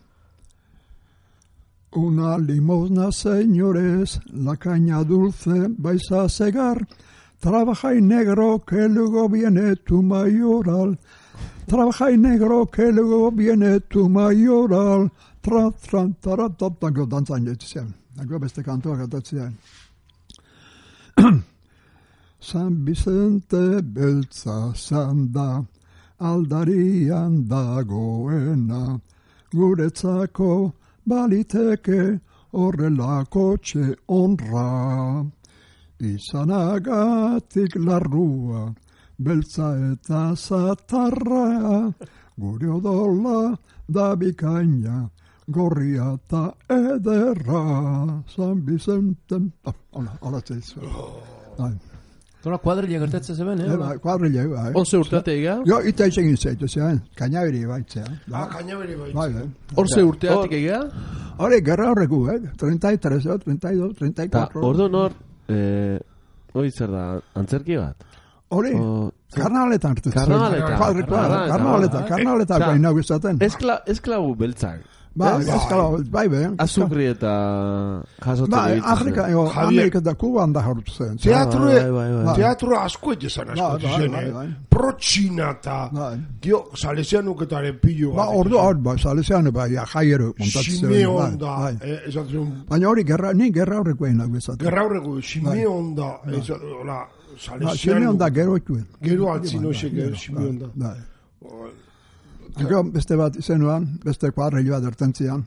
Una limosna, señores, la caña dulce vais a cegar. Trabaja y negro que luego viene tu mayoral. Trabaja y negro que luego viene tu mayoral. Tra, tra, tra, tra, tra, tra, dantzan jetzean. Dago beste kantua kantatzean. San Vicente beltza zanda. Aldarian dagoena, guretzako baliteke horrelako txe honra. izanagatik larrua, beltza eta zatarra, gure odola da bikaina, gorria eta ederra, San Bizenten, hola, hola txez. Tola kuadrilla gertatzen zeben, eh? Eba, kuadrilla, bai. Once urteate ega? Jo, ita egin zeitu, zean, kainaberi baitzea. Ah, kainaberi Bai, baitzea. bai. Once urteatik ega? Hore, gerra horreku, eh? treinta y tres, treinta y dos, treinta y Ta, cuatro. ordu nor, eh, oi zer da, antzerki bat? Hore, O- karnavaletan hartu. Karnavaletan. Karnavaletan, karnavaletan, karnavaletan, Osea, gaina gustaten. Eskla, esklabu beltzak. Ba, Ez? eskala, bai, bai. Azukri eta jasotzen Ba, ditzen. Afrika, ego, Javier. Amerika eta Kuban da hartu zen. Teatro, Bai, bai, bai. teatro asko egizan asko Bai, bai, egizan, bai, eh? bai. Protxina eta, Bai. gio, Salesian uketaren pillo. Ba, ordu hor, ba, salezean, ba, ja, jaiero, montatzen. Simeon da, bai. eh, esatzen, Baina hori, gerra, ni gerra horreko egin nago esaten. gerra horreko, Simeon da, esatzen, hola, Ba, Salesian. Simeon da gero etuen. Gero altzinoxek, eh, Simeon da. Bai. Gero, beste bat izenuan, beste kuadrillo bat ertentzian.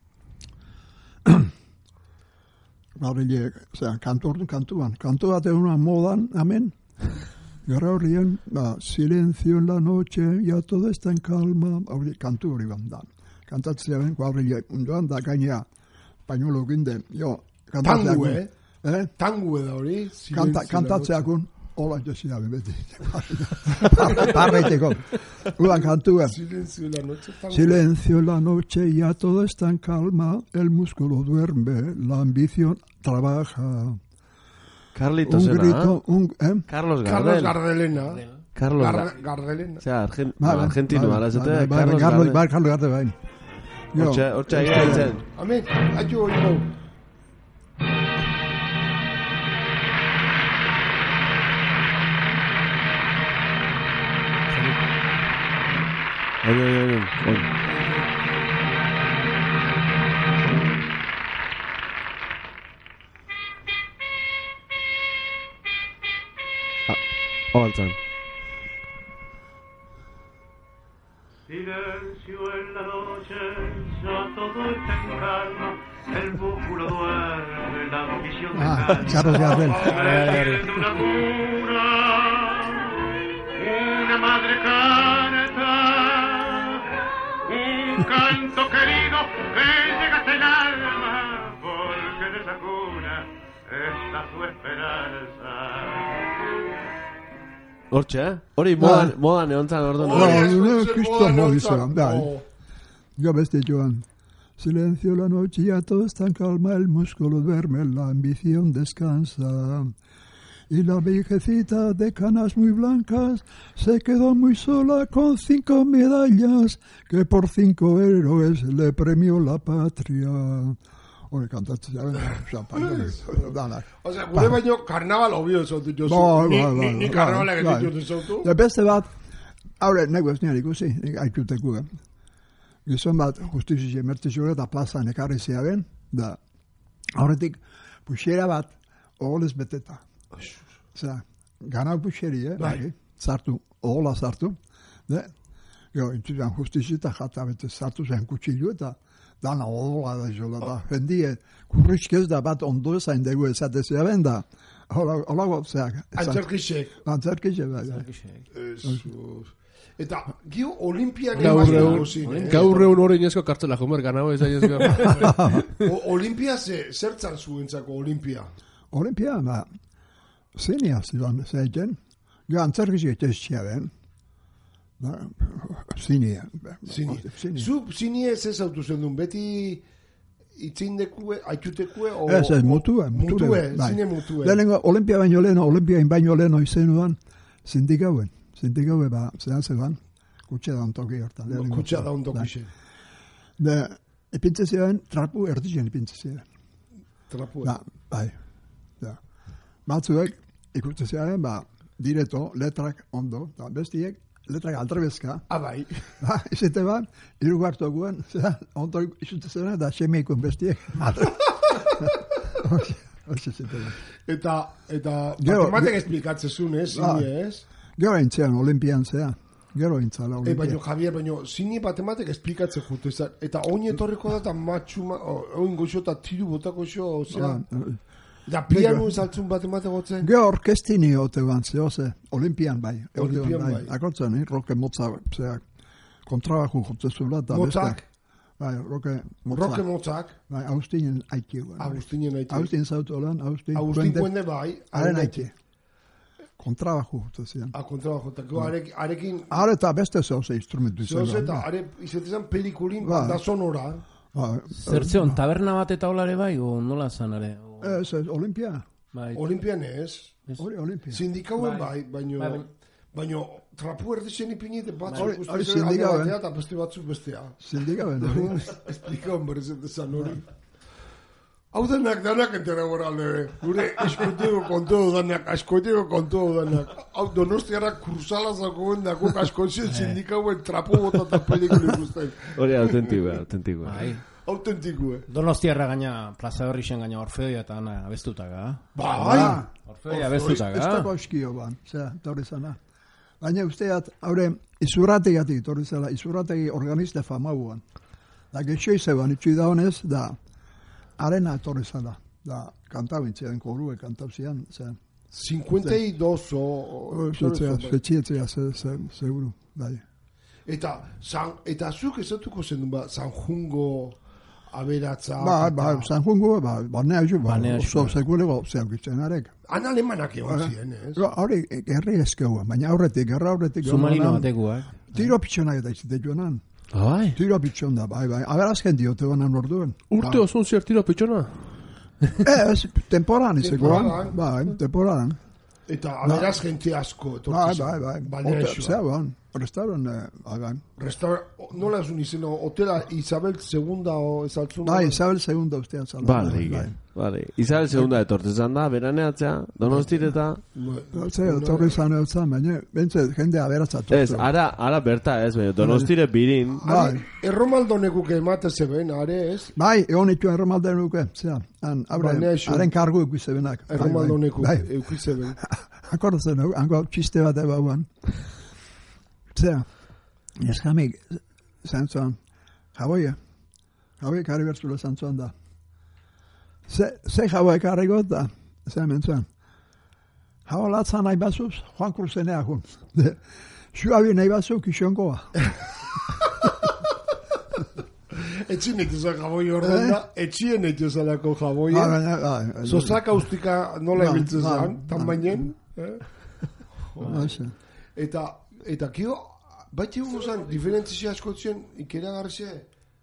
Kuadrillo, osea, kantu ordu, kantuan. Kantu bat egunan modan, amen. Gerra horrien, ba, silencio en la noche, ya todo está en calma. Hori, kantu hori ban da. Kantatzen kuadrillo, undoan da gainea, pañuelo ginde, jo, kantatzen. Tangu, eh? Eh? Tangu da hori. Kanta, kantatzeakun, hola josia beti. Parreiteko. Udan kantua. Silencio en la noche, tangu. Silencio en la noche, ya todo está en calma, el músculo duerme, la ambición trabaja. Carlito Un zena, grito, un... ¿eh? Carlos Carlos Gardel. Gardelena. Carlos Gar- Gardel. Gardelena. Osea, argen, Bai, bai, argentino, bai, ara bai, zete, bai, bai, Carlos Carlos, Gardel. bai, Carlos Gardel, bai. Jo, Hortxe, hortxe egia zen. Amen, aio hori gau. Oi, oi, oi, oi. Ah, oaltzan. Silencio en la noche, ya todo está en calma, el músculo duerme, la visión Ah, descansa. Carlos Gardel. Metiendo una cuna, una madre canta, un canto querido que llega hasta el alma, porque de esa cuna está su esperanza. Hortxe, eh? Hori modan, modan egontzan ordu Ba, nore. ne, kriston modizan, bai. Oh, Jo beste joan. Silencio la noche, ya todo está en calma, el músculo duerme, la ambición descansa. Y la viejecita de canas muy blancas se quedó muy sola con cinco medallas que por cinco héroes le premió la patria. Hore, kantatzen jaben, champagne, danak. Osea, gure baino karnaval obio esotu jozu. Bai, Ni- bai, ni- bai, Ni bai, karnavalak bai. egiten esotu. Ja, beste bat, haure, nego ez nian ikusi, aikuteko, eh? Gizon bat, justizia emertizioa eta plazan ekarri zeaben, da, horretik, puxera bat, oholez beteta. Osea, ganau puxeri, eh? Bai. Zartu, ohola zartu, de, jo, intzuan justizia eta jata bete zartu zen kutxilu eta dana ohola da jola da. Jendie, kurriskez da bat ondo ezain dugu ezate zeaben da, hola, hola gotzeak. Antzerkixek. Antzerkixe, bai, bai. Jesus. Eta, gio olimpiak Gaur ematen egun, gozin, eh? gaur egun hori inezko kartzela jomer ganau ez aiezko. O- Olimpia ze, zertzan zuentzako olimpia? Olimpia, ba, zinia zidan zeitzen, jo antzerkixe etxezia ben, ba, zinia. Zini. Zinia. Zu zini ez ez autu zendun, beti itzindekue, aitutekue, o... Ez, ez, mutue, Mutue, mutue. bai. zine mutue. Lehenengo, olimpia baino leheno, olimpiain baino leheno izenuan, sindikauen, sindikaue, ba, zehan zeban, kutxe da ontoki hortan. lehenengo. Kutsa da ondo Bai. kixe. De, ipintze ziren, trapu erdizien ipintze ziren. Trapue. Ba, bai, da. Batzuek, ikuste ziren, ba, direto, letrak ondo, da, bestiek, letrak aldrebezka, Ah, bai. ba, izate bat, irugartu guen, zera, ondo izute zera, da, semeikun bestiek. Hoxe, hoxe zite bat. Eta, eta, Gero, matematik ge- esplikatzezun, ez, Ba. zini, ez? Gero entzean, olimpian zea. Gero entzala E, olimpia. baino, Javier, baino, zini matematik esplikatze jute, eta oin etorriko da, eta matxu, ma, o- oin goxo, eta tiru botako xo, osea, Ah, Da piano saltzun bat emate gotzen? Gero orkestini ote ban, zehose, olimpian bai. Olimpian bai. bai. Akortzen, eh? Roke motza, zeak, kontrabaju jotzezula, eta Motzak? Bai, roke motza. Roke motzak? Bai, Agustinen aiki. Agustinen aiki. Agustin zautu lan, Agustin. Agustin Puende bai. Haren aiki. Kontrabaju jotzezian. A kontrabajo, eta gero arek- arekin... Hare eta beste zehose instrumentu izan. Zehose eta are izetezan pelikulin Bai. banda sonora. Bai, Zertzeon, taberna bat eta olare bai, o nola zan ere? O, ez, ez, olimpia. bai. Olimpian ez. Hori, olimpia. Sindikauen bai, baino... Bai, bai. Baino, trapu erdixen ipinite batzuk Hori- hori ikusten alde sindikauen. batea eta beste batzuk bestea. Zindikaben, hori. Esplikauen berrezetezan hori. Hau denak danak entera gora alde. Gure eskoiteko kontu danak, askoiteko kontu danak. Hau donostiarrak kursala zakoen dako askoitzen sindikauen trapu bota eta pelikulu ikusten. Hori autentikoa, autentikoa. Bai. Autentikue. Donostiarra gaina, plaza berri zen gaina Orfeoia eta ana abestutaga. Bai! Orfeoia Ez abestutaga. dago eskio ban, zera, torri zana. Baina usteat, haure, izurrategatik, torri zela, izurrategi organiste famauan. Da, getxoi zeban, itxui da honez, da, arena torri zela. Da, kantabintzean, korue kantabzian, zera. cincuenta y dos o... Zetzea, zetxietzea, seguru, bai. Eta, san, eta zuk ezatuko zen ba, Sanjungo aberatza... Ba, eta- ba, Sanjungo, ba, banea ju, ba, Banea ju, oso bai. sekulego zeukitzen arek. Han alemanak egon ziren, ez? Hori, gerri eskeua, baina aurretik, gerra aurretik. Submarino egon batekuak. Tiro pitxonak eta izite joanan. Ai, Tiro pitxon da, bai, bai. Aberazken diote banan orduen. urte osun zer tiro pitxona? Ez, temporan izekoan. Temporadan. Bai, temporan. Eta aberaz gente asko. Bai, bai, bai. Balneaxua. Zea, ban. Restauran, bai, bai. Restaura... Nola esun izena, hotela Isabel segunda o ezaltzun? Bai, Isabel segunda ustean zala. Vale, vale. Isabel segunda etortzezan da, beraneatzea, donostireta. Zea, torri zan eutzan, baina, bentze, jende aberatza Ez, ara, ara berta ez, baina donostire birin. Bai. Erromaldonekuk emate zeben, are ez? Bai, egon ituen erromalden nuke, zea, han, abre, Balneaxu. haren kargu ikuizebenak. Erromaldonekuk Bai, eukizeben. akordatzen, hau, hango txiste bat ebauan. Zea, eskamik, zantzuan, jaboia, jaboia karri bertzula zantzuan da. Ze, ze jaboia karri got da, zea mentzuan. Jabo latzan nahi bazuz, Juan Cruzenea jun. Xuabi nahi bazu, kixongoa. Etxien etxezak jaboi orden da, etxien etxezalako jaboia. Ah, Zozaka ustika nola Ba, ebiltzen ba, zan, tan ba. bainen. eh? baina, Eta, eta kio, bat egun zan, diferentzia askotzen ikeragarrizea.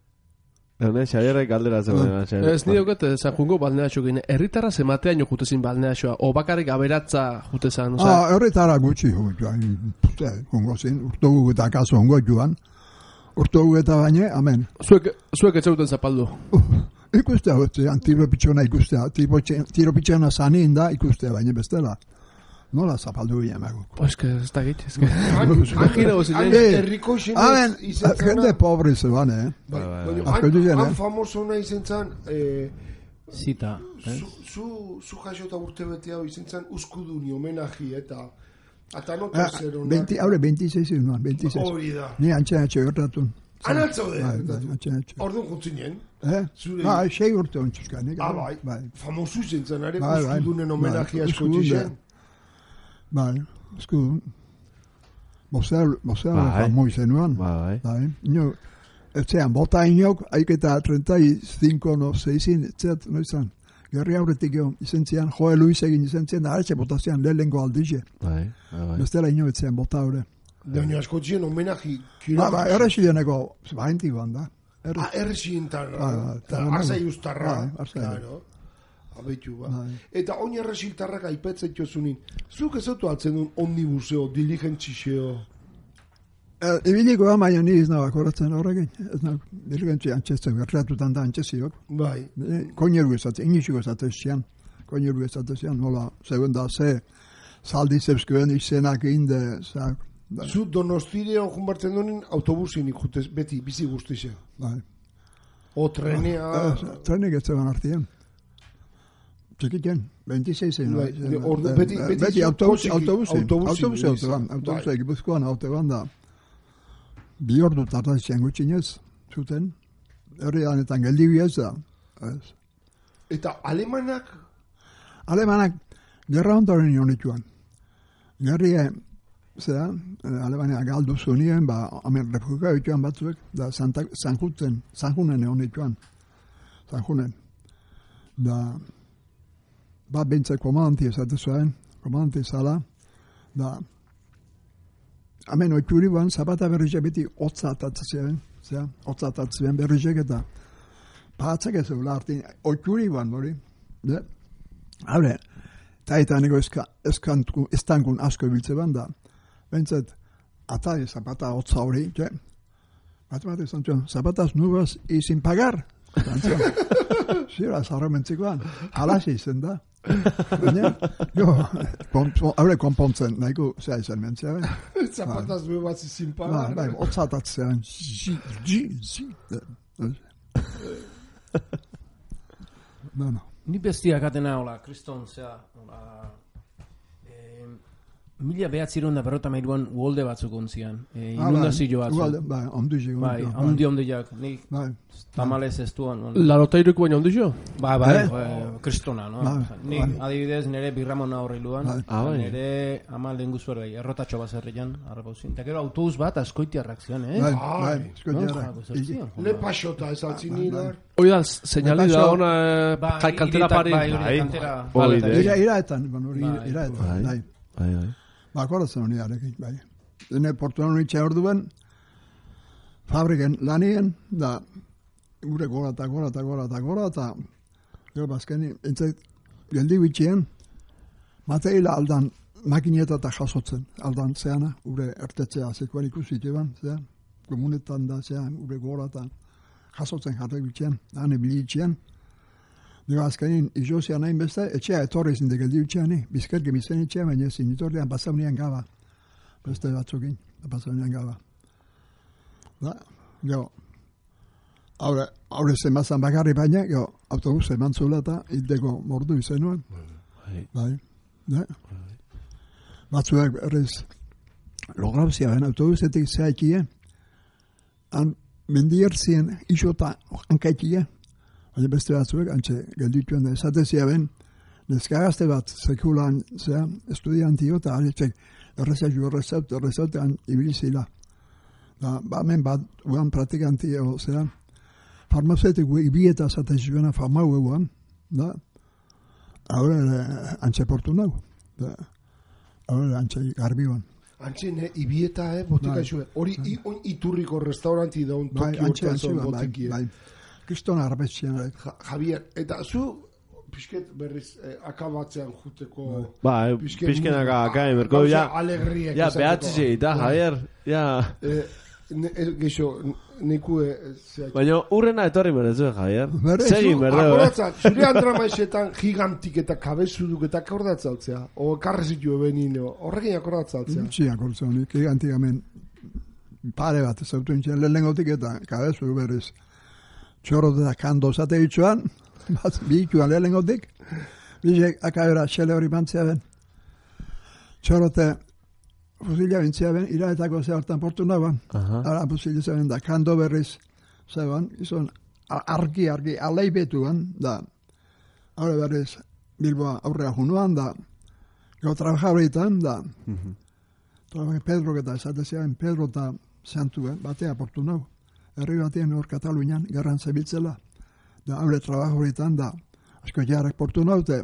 Hone, Xabierrek galdera zegoen. Ez ni daukat Sanjungo balneaxo gine. Herritarra zematea ino jutezin balneaxoa. O bakarrik aberatza jutezan. Osea, Ah, horretara gutxi joan, jungo zin, urtogu eta kaso hongo joan, urtogu eta baina, amen. zuek, zuek etzauten zapaldu. Ikustea, hotzean, tiro pitxona ikustea, tiro, tiro pitxona zanin da ikustea, baina bestela. Nola zapaldu ginen magu. Pues que ez da git, ez que... Imagina gozin, Han eh? herriko Amen, izenez izen jende zana. pobre zeban, eh? Bai, baina Asko han- diren, han eh? famosona izen zan, eh, Zita. zu, zu, zu jasota urte bete hau izen zan, uskuduni, homenaji, eta eta nota Ah, zer honak. veinte, ahora veintiséis, no, veintiséis. Hori da. Ni antxen atxe gertatun. Han altzaude. Bai, bai, antxen atxe. Orduan kontzinen. Eh? Zure- Ah, sei urte ontsuska, nik. Ah, bai. Bai, Famosu izen zan, are, Bai, bai. uskudunen homenaji Bai, asko uskudun, txixen. bai, eskudun. Bozer, bozer, Bai. famoi zenuan. Bai, Bai, ino, etzean, bota inok, aiketa treinta y cinco, no, seizin, etzeat, noizan. Gerri aurretik jo, izen zian, Joe Luis egin izen zian, da haretxe bota zian lehenko aldize. bai, bai, bai. Bestela ino etzean bota hore. Baina asko txien homenaji. Ba, ba, errezideneko, baintikoan da. Erre- Ah, errezientan. Bai, bai, Eta bai, arzai bai. ustarra. Bai, arzai. Claro. Abetu, ba. Bai. Eta oin erreziltarrak aipetzen jozunin. Zuk ez autu altzen duen omnibuseo, diligentziseo. Eh, Ibiliko da, baina ni ez nago akoratzen horrekin. Ez nago, dirigentzi antxetzen, gertatutan da antxeziok. Bai. Koineru ezatzen, inixiko ezatzen zian. Koineru ezatzen zian, nola, zegoen da, ze, zaldi zebzkoen izenak inde, zak. Da, Zu donostire hon bartzen duen autobusin ikutez, beti, bizi guztize. bai. O trenea... Eh, Trenik ez zegoen artien. Txikiten, veintiséis egin. Bai, ordu- beti- beti beti zu autobusi, kotxiki- autobusi, autobusi autobusi, buiz. autoban, Bai. autobusi, gipuzkoan, autoban da. Bi ordu tartatzen gutxinez, zuten, herri danetan geldi ez da. Ez. Eta alemanak... alemanak gerra ondoren nion dituan. Gerrie, zera, Alemania galdu zunien, ba, hemen refugia dituan batzuek, da Sanjuten, Sanjunen egon dituan. Sanjunen. Da, bat bintze komandanti esate zuen, komandanti zala, da, hemen oituri ban, Zapata berrizek beti hotza atatzen, zera, hotza atatzen berrizek eta pahatzak ez eula hartin, oituri ban, hori, de, habre, eta eta nego estankun asko ibiltze ban da, bentzet, ata Zapata hotza hori, je, bat bat izan zuen, Zapatas nubas y sin pagar, zira, zarro mentzikoan, alasi izen da. Baina, jo, haure konpontzen, nahiko zea izan mentzia, ben. Zapatas nubas y sin pagar. Bai, otzatatzean, zi, zi, zi. Bueno. Ni bestiak atena, hola, kriston, zea, hola, eh, mila behatziron da berrota mairuan uolde batzuk ontzian, eh, inundazio batzuk. Uolde, bai, onduzi. Bai, ondi ondiak, nik Bai. tamalez ez duan. Larotairuko baina ondixo? Bai, bai, Eh? eh, kristona, no? Bai, Nik, bai. adibidez, nire birramona horri luan, Bai. Ah, bai. nire ama lehen guzuer bai, errotatxo bazerrian, arrapauzin. Eta gero autobus bat askoitiarrak zian, eh? Bai, Ai, bai, No, eskotiara. jako zertzian. Le pasota ez altzin hilar. Hoi da, seinali da Paso- ona Bai, kai kantera hiritak, pari. bai, hori Bai. kantera. Hori Vale, de. Ira, iraetan, bueno, hori Bai. iraetan, Bai. bai. Bai, bai. Ba, akordatzen honi arekin, bai. Dene portuan honi orduan, fabriken lanien, da, gure gora eta gora eta gora eta gora, eta gero bazkeni, entzait, geldi bitxien, mateila aldan, makinieta eta jasotzen, aldan zeana, gure ertetzea, zekuan ikusi zeban, zean, komunetan da, zean, gure gora eta jasotzen jarrek bitxien, hane bilitxien, Digo, azkenin, izozian nahin beste, etxea etorri zinde geldi bitxeani, bizkerke bizen etxea, baina ezin, itorrean pasaunean gaba, beste batzukin, pasaunean gaba. Da, gero, haure, haure zenbazan bakarri baina, gero, autobus eman zula eta hildeko mordu izenuen. Bai. Bai, da. Batzuek errez, lograuzia ben autobusetik zeaikie, han mendiertzien isota hankaikie, baina beste batzuek, antxe geldituen da, esatezia ben, neskagazte bat, sekulan, zera, estudiantio, eta aletxek, errezatu, errezatu, errezautean ibilizila. Da, ba, men bat, uan praktikantio, zera, farmazetik ibieta zatezuena famau eguan, da, haure antxe portu nago, da, haure antxe garbiuan. Antzin, eh, ibieta, eh, botika Bai. zuen. Hori i- on iturriko restauranti daun Bai, toki antxe, hortan antxe, zuen bai, botiki. bai. Kriston arbetxian, Ja- Javier, eta zu, pixket berriz, eh, akabatzean juteko... Ba, Pixket pizkenaka mu- akain, berko, gauza ja, alegriek ja, izateko. behatzi segita, Bai. Javier, ja. Eh, ne- eh, Geixo, niku... eh, zeak- Baina, urrena etorri merezu, Javier. Berre, Segin, Zu, berdo, eh? akordatza, zure andramaizetan gigantik eta kabezuduk eta akordatza altzea. O karrezitu ebenino. Horrekin akordatza altzea. Itxi akortzen honik, gigantik hemen pare bat zautu nintzen lehenengotik eta kabezu berriz txorro eta kando zate ditzuan, bat bihituan lehenengotik, bizek akabera xele hori bantzea ben. Txorrote fusila bintzea ben, iraetako ze hartan portu nagoan. Aha. Ara fusila zeben da, kando berriz zeban, izan argi, argi, alei betuan, da, haure berriz Bilboa aurrera junuan, da, gau trabaja horietan, da, Trabaja Pedro eta esateziaren Pedro eta Santu, eh, batea portu nago. Herri batean hor Katalunian, gerran zebiltzela. Da, haure trabajo horietan, da, asko jarrak portu naute,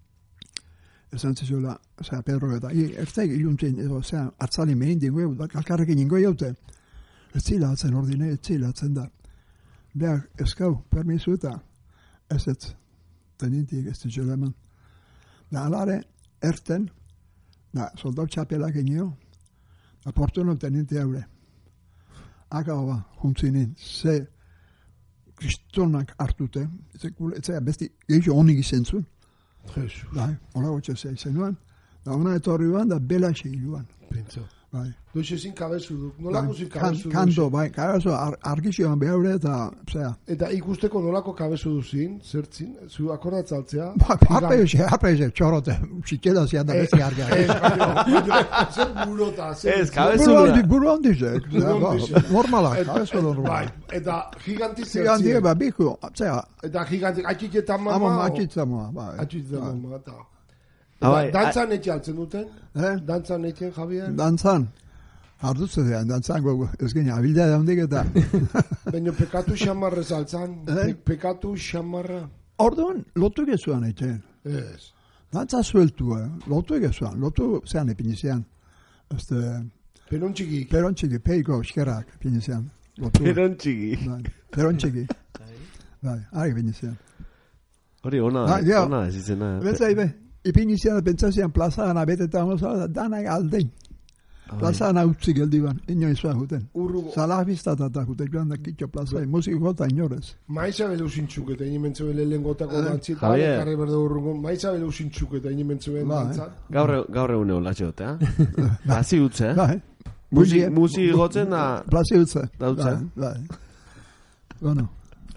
esan zizuela, osea, Pedro eta, i, ertzek iluntzen, edo, osea, atzali mehin dingo, kalkarrekin ingo jaute. Ez zila atzen ordine, ez zila atzen da. Beak, eskau, permisu eta, ez ez, tenientik ez zizuela eman. Da, alare, erten, da, soldau txapelak inio, da, portu nago teniente haure. Aka ba, juntzinin, ze kristonak hartute, ez besti, gehiago honik izen zuen. Jesus, Da, hola gotxe zea izen nuen. Da, ona etorri duan, da, bela xe hiluan. pentsa. Bai. Doixezin kabezuduk. Nolako zin Kan- kabezudu? Kanto, bai, kabezu, ar, argizioan behar eta, zera, Eta ikusteko nolako kabezudu zin, zertzin, zu akordatzaltzea. ba, harpe eze, harpe eze, txorote, zitxela zian da bezi argia. Ez, baina, baina, zer burota, zer... Ez, Buru kabezudura. handi, buru handizek, handizek. normala, Eta- kabezu normal. Bai, eta giganti Zigan die, zertzien. ba, biku, zera, Eta giganti, atxiketan mama... ama o- matxitzamoa, bai. Atxiketan Bai. mama, eta... Ah, bai, Eta dantzan etxe altzen duten? Eh? Dantzan etxen, Javier? Dantzan, hartutze zean, dantzan gogo, ez gine, abilda da hondik eta... Baina pekatu xamarrez altzan? Eh? Pe- Pekatu xamarra? Orduan, lotu egezuan etxen. Ez. Dantza zueltu, eh? Lotu egezuan, lotu zean epinizean. Este, Peron txikik. peron txiki, peiko, eskerak epinizean. Lotu, Peron txiki. bai, peron txiki. Bai, ari epinizean. Hori ona, Ah, ja. ona ez izena. Beza, ibe, ipinizean, pentsazian plazaana beteta honozala, danak aldein. Plazaana utzi geldi ban, inoizua juten. Urrugo. Zalak biztatata juten, joan da kitxo plaza, musiko gota inorez. Maiza belu zintxuk eta ini mentzuen lehen gotako Eh, dantzita. Javier. Karri berde urrungo. Maiza belu zintxuk eta ini mentzuen Ba, dantzat. Gaur, e- gaur egun eolatxe dute, eh? Hasi utze, eh? Bai, Musi, Musi- musi gotzen da... plaza utze. Da utze. Bai, bai. Bueno,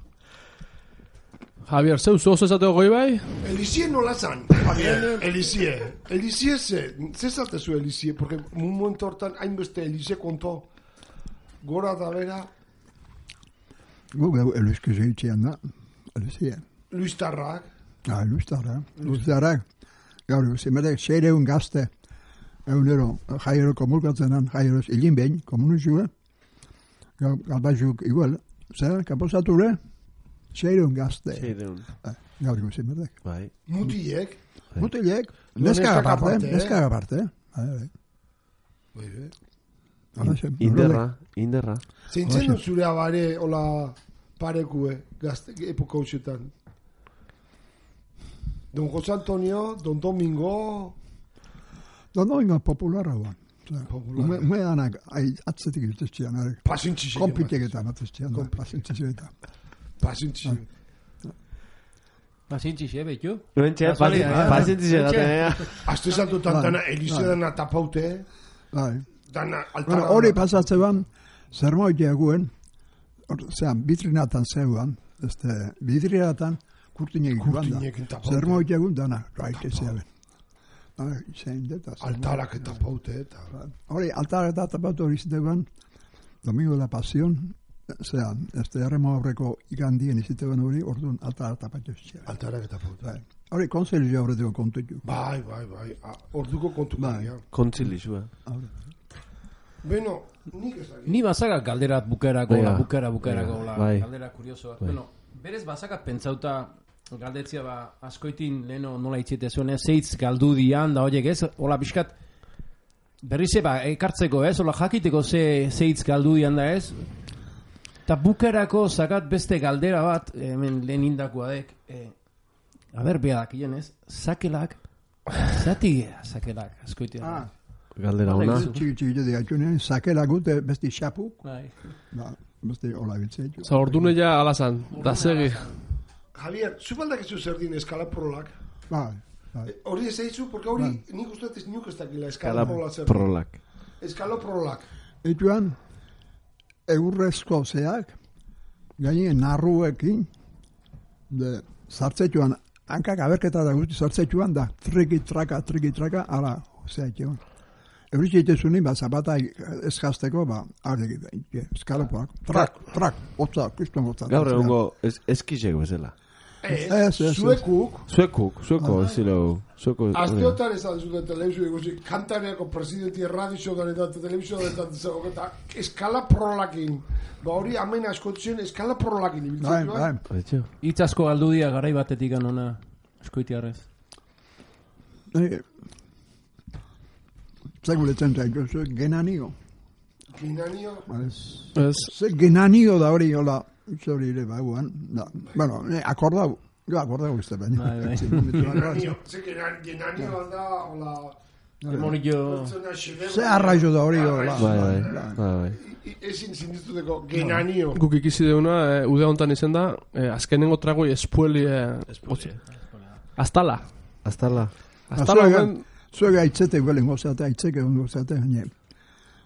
Javier, zeu zoz esateko goi bai? Elizie nola zan? Javier, Elizie. Elizie ze, ze zaltezu Elizie, porque un momento hortan hainbeste Elizie konto gora da bera gu gau eluizko zeitzean da, eluzien. Luis Tarrak, Ah, eluztara, eluztara. Gaur, zimerek, seireun gazte, egunero, jaiero komulkatzenan, jaieroz hilin behin, komunizue. Gaur, galbaizuk igual, zer, kaposature, seireun gazte. Seireun. Eh, Gaur, gu zimerek. Bai. mutiek, Mutilek, No, neskak neskak aparte, aparte, eh? neskak aparte. Bai, bai. bai, bai. Hala zen, Inderra, inderra. Zeintzen Hoxe. du zure abare, hola, parekue, gazte, epoka hausetan. Don José Antonio, Don Domingo, Dono inga popularra guan. Popularra. Ume danak, atzetik irteztzean, pasintxixik. konpiteketan ateztzean, pasintzizetan. Pasintxixik. Bazintxixe, behitu? Noentxe, Kasualidad, eh? pazientzize Noentxe. gaten, eh? Aste saltutan Bai, dana, Elize bai. dana tapaute, Bai. dana Bueno, altara. hori pasatzean, zer moitea guen, zean, bitrinatan zeuan, este, bitrinatan kurtinek ikuan da. Kurtinekin tapaute. Zer moitea guen, dana, raite zeaben. Zein deta. zer Altarak moitea. eta tapaute, eta. Hori, altarak eta tapatu hori ziteguan, Domingo de la Pasión, zean, este erremo aurreko ikandien iziteguan hori, orduan altarak tapatu zitzen. Altarak eta tapaute. Bai. Hori, konzelizio horretiko kontutu. Bai, bai, bai. Ah, orduko kontu Bai. bai. Kontzilizua. Beno, nik ez dakit. Ni bazakat galderat bukerako, Bai, la, ba. bukera, bukerako, Bai, la, bai. galdera kuriosoa. Bai. Bueno, berez bazakat pentsauta galdetzia ba, askoitin leheno nola itxete zuen, ez, zeitz galdu dian, da horiek ez, hola pixkat, berrize ba, ekartzeko ez, hola jakiteko ze zeitz galdu dian da ez, eta bukerako zakat beste galdera bat, hemen lehen indakoa dek, e, a ber, behadak, ez, sakelak, zati sakelak, askoitin. Ah. Galdera Horrek ona. zu. Txiki txiki txiki atxunen, sakela gute besti xapu, Bai. ba, besti hola bitzeitu. Oza, ordune ja alazan, da segi. Javier, zu baldak ez zer din eskala prolak? Bai, bai. Eh, Hori ez eizu, porque hori nik uste ez niuk ez dakila eskala Kala prolak zer. prolak. Eskala prolak. Etuan, eurrezko zeak, gainen narruekin, de, sartzetuan, hankak aberketa da guzti sartzetuan da, triki traka, triki traka, ala, zeak egon. Euritxe itezunin, ba, zapata eskazteko, ba, arek, eskalopoak, trak, trak, otza, kriston otza. Gaur egungo ez, eskizek bezala. Ez, Ez, ez, zuekuk, Zuekuk, zueko, ez zilo, zueko... asteotan ez aldizuten telebizio ikusi, kantariako presidenti radizioan eta telebizioan eta eta eskala prolakin. Ba hori amen askotzen eskala prolakin Bai, ibiltzen bai. joan. Aitxo. Hitz asko galdu dia garai batetik anona askoitiarrez. Eh, Zeguletzen zaitu, zu, genanio. Ginanio, Ez, Ze genanio da hori, hola, hori ere, ba, guan, da. Bueno, eh, akordau, jo akordau uste baina. Bai, bai. ginanio, ze genan- ginanio alda, hola, Demonio... pertsona xelego. Ze arraizo da hori, hola. Bai, bai, bai, bai. I- Ezin zindiztuteko genanio. guk ikisi deuna, e, ude hontan izen da, e, azkenengo tragoi espueli... E, Aztala. Aztala. Aztala Zuega- honen... Zuega aitzete guelen gozate, aitzeke egon gozate, baina.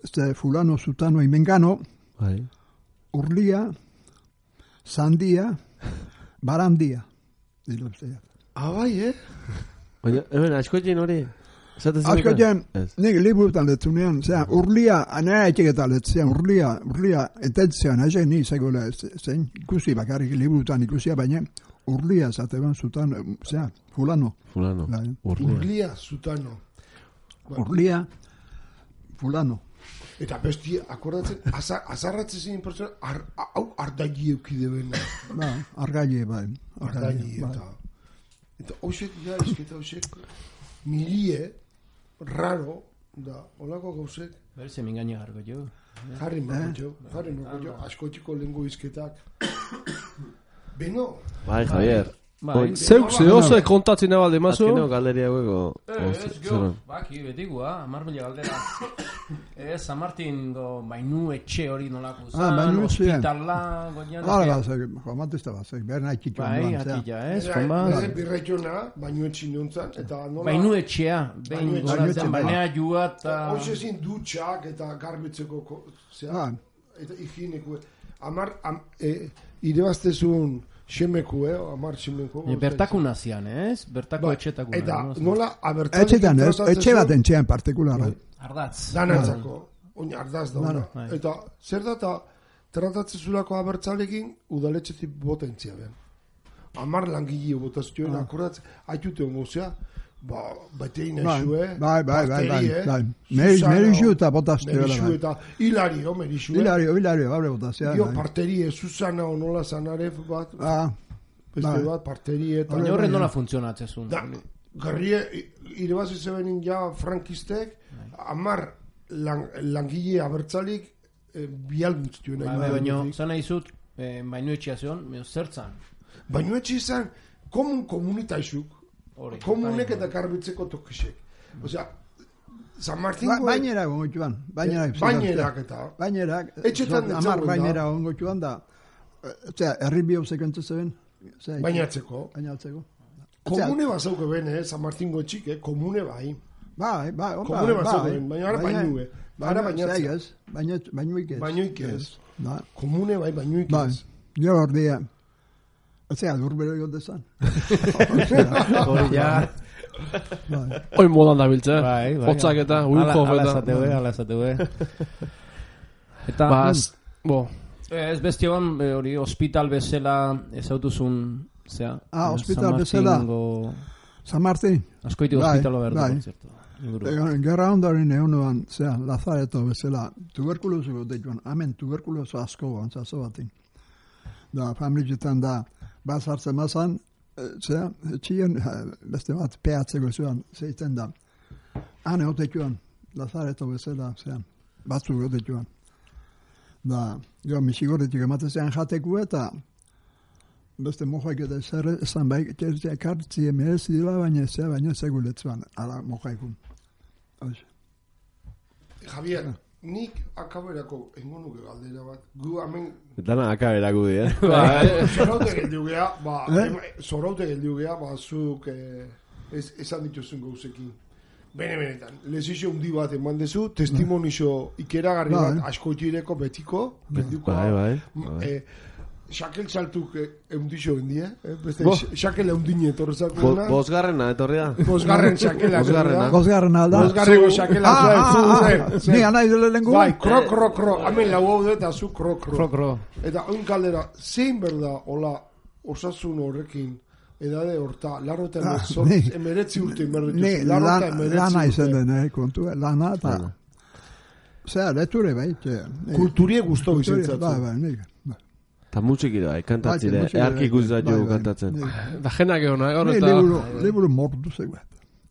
este fulano, zutano, imengano, Bai. urlia, sandia, barandia. Dilo, zera. Ah, bai, eh? Baina, hemen, askoetxin hori? Asko jen, nik liburutan letzunean, zera, urlia, anera etxeketan letzean, urlia, urlia, entetzean, hazen ni, zegoela, zein, ikusi, bakarrik liburutan ikusia, baina, urlia, zateban zutan, zera, fulano. Fulano, Bai. urlia. Urlia, zutano. Urlia, fulano. Eta besti, akordatzen, azar, azarratzen zein pertsona, ar, hau ardagi eukide bena. Ba, argaile, bai. Ardagi, bai. eta... Eta hoxek, ja, esketa hoxek, milie, raro, da, olako gauzek, Berze mingaina gargo jo. jarri marko jo, jarri marko jo, askotiko lengo izketak. Beno, Bai, Javier. Bai. Zeuk, zeo, ze kontatzen nabalde mazo. Azkeneo galderia hueko. Ez, gio, baki, betigua, amar mila galdera. Ez, San Martin go, bainu etxe hori nolako zan, Ah, bainu etxe. hospitala, goian. Hala bazek, jomatezta bazek, behar nahi txitxo. Bai, atila, ez, Era, konba. bere birretxona, baino etxin neontzan, eta nola... Bainu etxea, behin Bainu goratzen, etxea, bai. bainea jua eta... Hoxe ezin dutxak eta garbitzeko, ko- zera, Ah, eta higieneko. Amar, am, e, irebaztezun xemeku, eh, amar xemeku. E, bertako nazian, ez? Bertako Bai, etxetako. eta no? nola abertzalekin etxetan ez, tratatzen etxe zuen, bat entxean partikulara. Ardatz. Danantzako, oin ardaz da. Dana, bai. Eta zer da, eta tratatzen zulako abertzalekin udaletxetik botentzia ben. Amar langile botazioen, akordatzen, haitute homozea, ba, batein Bai, naixue, bai, bai, bai, bai, eh? bai. Meri- Susana, merixu eta botazte, Merixu bai. eta hilario, merixu, eh? Hilario, hilario, babre botazia. Dio, bai. parterie, Susana onola zanaref bat, Ah, beste bai. bat, parterie eta... Baina horren nola funtzionatzen zuen. Da, garrie, irebazi zebenin ja frankistek, amar lang, langile abertzalik e, bial guztioen. Bai, bai, baina, zan nahi zut, eh, bainu etxea zion, baina zertzan. Baina etxe izan, komun komunitaizuk, Hori. komunek bai, eta garbitzeko tokisek. Osea, San Martin... Ba, bainera gongo joan, bainerak. Bainerak eta... Bainerak, Etxetan zor- ez hamar zegoen da. bainera gongo joan da, eh, osea, herri bio sekentzu zeben. osea, Bainatzeko. Bainatzeko. Komune bazauke ben, eh, San Martingo etxik, eh, komune bai. Bai, bai, bai, Komune bai, bazauke ben, baina ara baina- bainue. Ara baina- bainatzea. zai ez, baina, bainuik ez. Bainuik ez. Bai, Komune bai, bainuik bai, ez. jo ordia, osea, durbero jote zan. Hori ja. Bai. Oin modan dabiltze. Bai, bai. Hotzak eta, Ala- Wilcoff ala eta... esateu, eh, ala esateu, eh. Eta, Baz, bo, ez bestion, eh, hori, hospital bezala ezautuzun, zera, Ah, eh, hospital San bezala. Martingo- San Martin, Askoiti Bai, hospitalo behar bai. du, zerto. Inguru. eh, gerra ondoren egunoan, zera, lazareto bezala, tuberkulosu gote joan, hemen tuberkuloso asko antzazo batin. Da, familietan da, bazartzen bazan, eh, zera, txion, eh, beste bat, peatzeko zuen, zeiten da. Hane gote joan, lazareto bezala, zera, batzuk gote joan. Da, jo, misigoretik ematezean jateku eta beste mojaik eta zer esan bai, ekartzi emerezi dila, baina zera, baina seguletzuan, ala mojaikun. Hoxe. Javier, nik akaberako engo nuke galdera bat. Gu hemen Dana akaberako di, eh? zoroute geldiu geha, ba, Eh? em- zoroute geldiu geha, ba, zuk eh, ez, esan dituzun gauzekin. Bene, benetan, lezixo hundi bat eman dezu, testimonixo ikeragarri Bai. bat askoitireko betiko, betiko, Bai, bai, bai. eh, Xakel saltuk eh, eundixo gendie, eh? Beste, Bo. Xakel eundine Bo, etorrezakuna. bosgarrena, etorri da. Bosgarren Xakela. Bosgarrena. Bosgarren alda. Bosgarreko Xakela. Ah, ah, ah, zuen, ah, zuen. ni anai dele lengu. Bai, kro, kro, kro. Hemen lau hau eta zu kro, kro. Kro, kro. Eta oin kaldera, zein berda, hola, osasun horrekin, edade horta, laro eta Ah, emezortz, ni- emeretzi urte inberditu. Ni Laro eta lan, emeretzi lana izan urte. den, eh, kontu, lana eta... Lana. Zera, leture bai, txe. ni- Kulturie guztu kulturie, bizitzatu. Bai, bai, nik. bai. Ta musikira, bai, kantatzire, Bai, earki bai, guztatio bai, bai. kantatzen. Ni- da jenak egon, eh, gaur Ni eta... liburu, liburu mordu zegoet.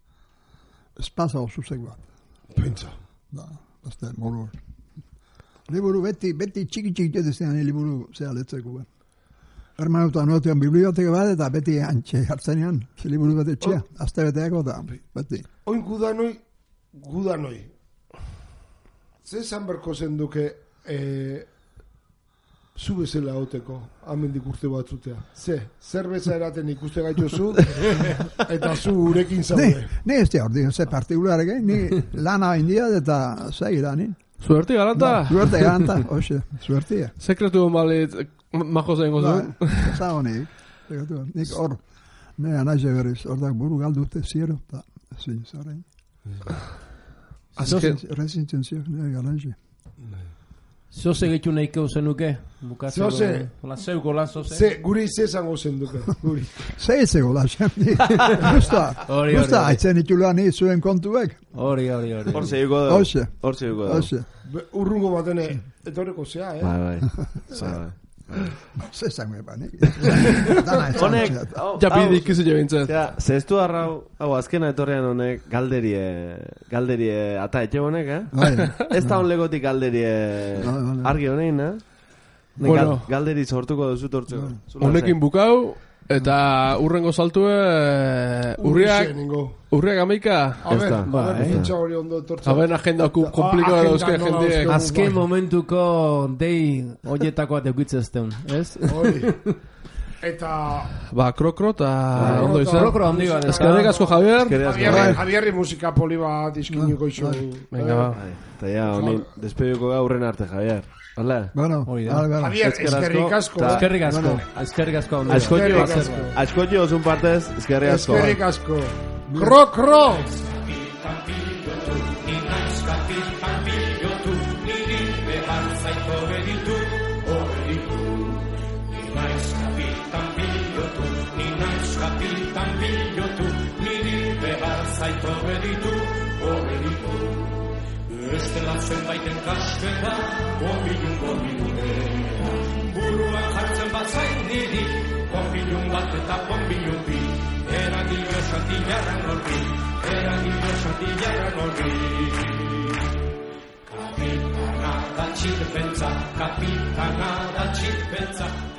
Espaza oso zegoet. Pentsa. Da, beste, moru. Liburu beti, beti txiki txiki jeteztean liburu zea letzeko ben. Hermanuta notean biblioteka bat eta beti antxe hartzenean, ze liburu bat etxea, azte beteako da, beti. Oin gudanoi, gudanoi. Ze esan berko zen duke, eh, zu bezala hoteko, amendik urte batzutea. Ze, zerbeza eraten ikuste gaituzu, eta zu urekin Ni, zaude. ni ez da ordi, ze partikularek, ni lana india eta zei lanin. Suerti garanta. Suerte ganta, hoxe, suertia. Sekretu malit majo zengo zuen. Eza honik, nik hor, ne anaize berriz, ordak buru galdute ziero, eta ezin zaren. Azken, Rezintzen ziok, ne anaize. Zoze gehitu nahiko zenuke? Bukatzeko. Zoze. Hola, zeuko la, zoze. Ze, guri ze zango zen duke. Guri. Zeitzeko la, xendi. Gusta, Hori, hori, gusta, hori. haitzen itxuloan ni zuen kontuek. Hori, hori, hori. Hor zeiko da. Hoxe, Hor zeiko da. hoxe. Be- Urrungo batene, etorreko zea, eh? Bai, bai. Bai, bai. Zezan eba, nik. Dana esan Honek, txat. hau, ja hau, bidik izu jo bintzat. ja, zeztu arrau, hau, azkena etorrean honek, galderie, galderie, ata etxe honek, eh? Bai, Ez da honlegotik galderie, Bai, bai, bai. argi honein, eh? Bueno. Gal, galderi sortuko duzu tortzeko. Zula Honekin bukau, eta urrengo saltue, urriak, Urrixe, ningo. urriak amaika. A Ez ber, da. a Bai. ber, fitxa hori ondo etortzen. Haben agenda ku- komplikado agenda dauzke nola jendeek. dauzke. Azken Bai. momentuko dei oietakoa deukitzezteun, ez? Hori. Eta Ba, krokro eta ondo izan. Krokro handi bat. Eskerrik asko, Javier. Eskerrik asko. Javierri, Javierri musika poli bat izkiniko iso. Venga, ba. Bai, eta ja, honin, despediko gaurren arte, Javier. Hala? bueno, Hori da. ala, gara. Javier, Eskerrik asko. eskerrik asko. Ta- Eskerrik asko. Eskerrik asko. handi bat. Askotxo, Eskerrik asko. askotxo osun partez, eskerrik asko. Eskerrik asko. Kro, kro! Bestela zenbaiten kasketa, gombilun, gombilun burua jartzen bat zain diri, gombilun bat eta gombilun bi, eragilo santillarran horri, eragilo santillarran horri. Kapitana da txirpentza, kapitana da txirpentza,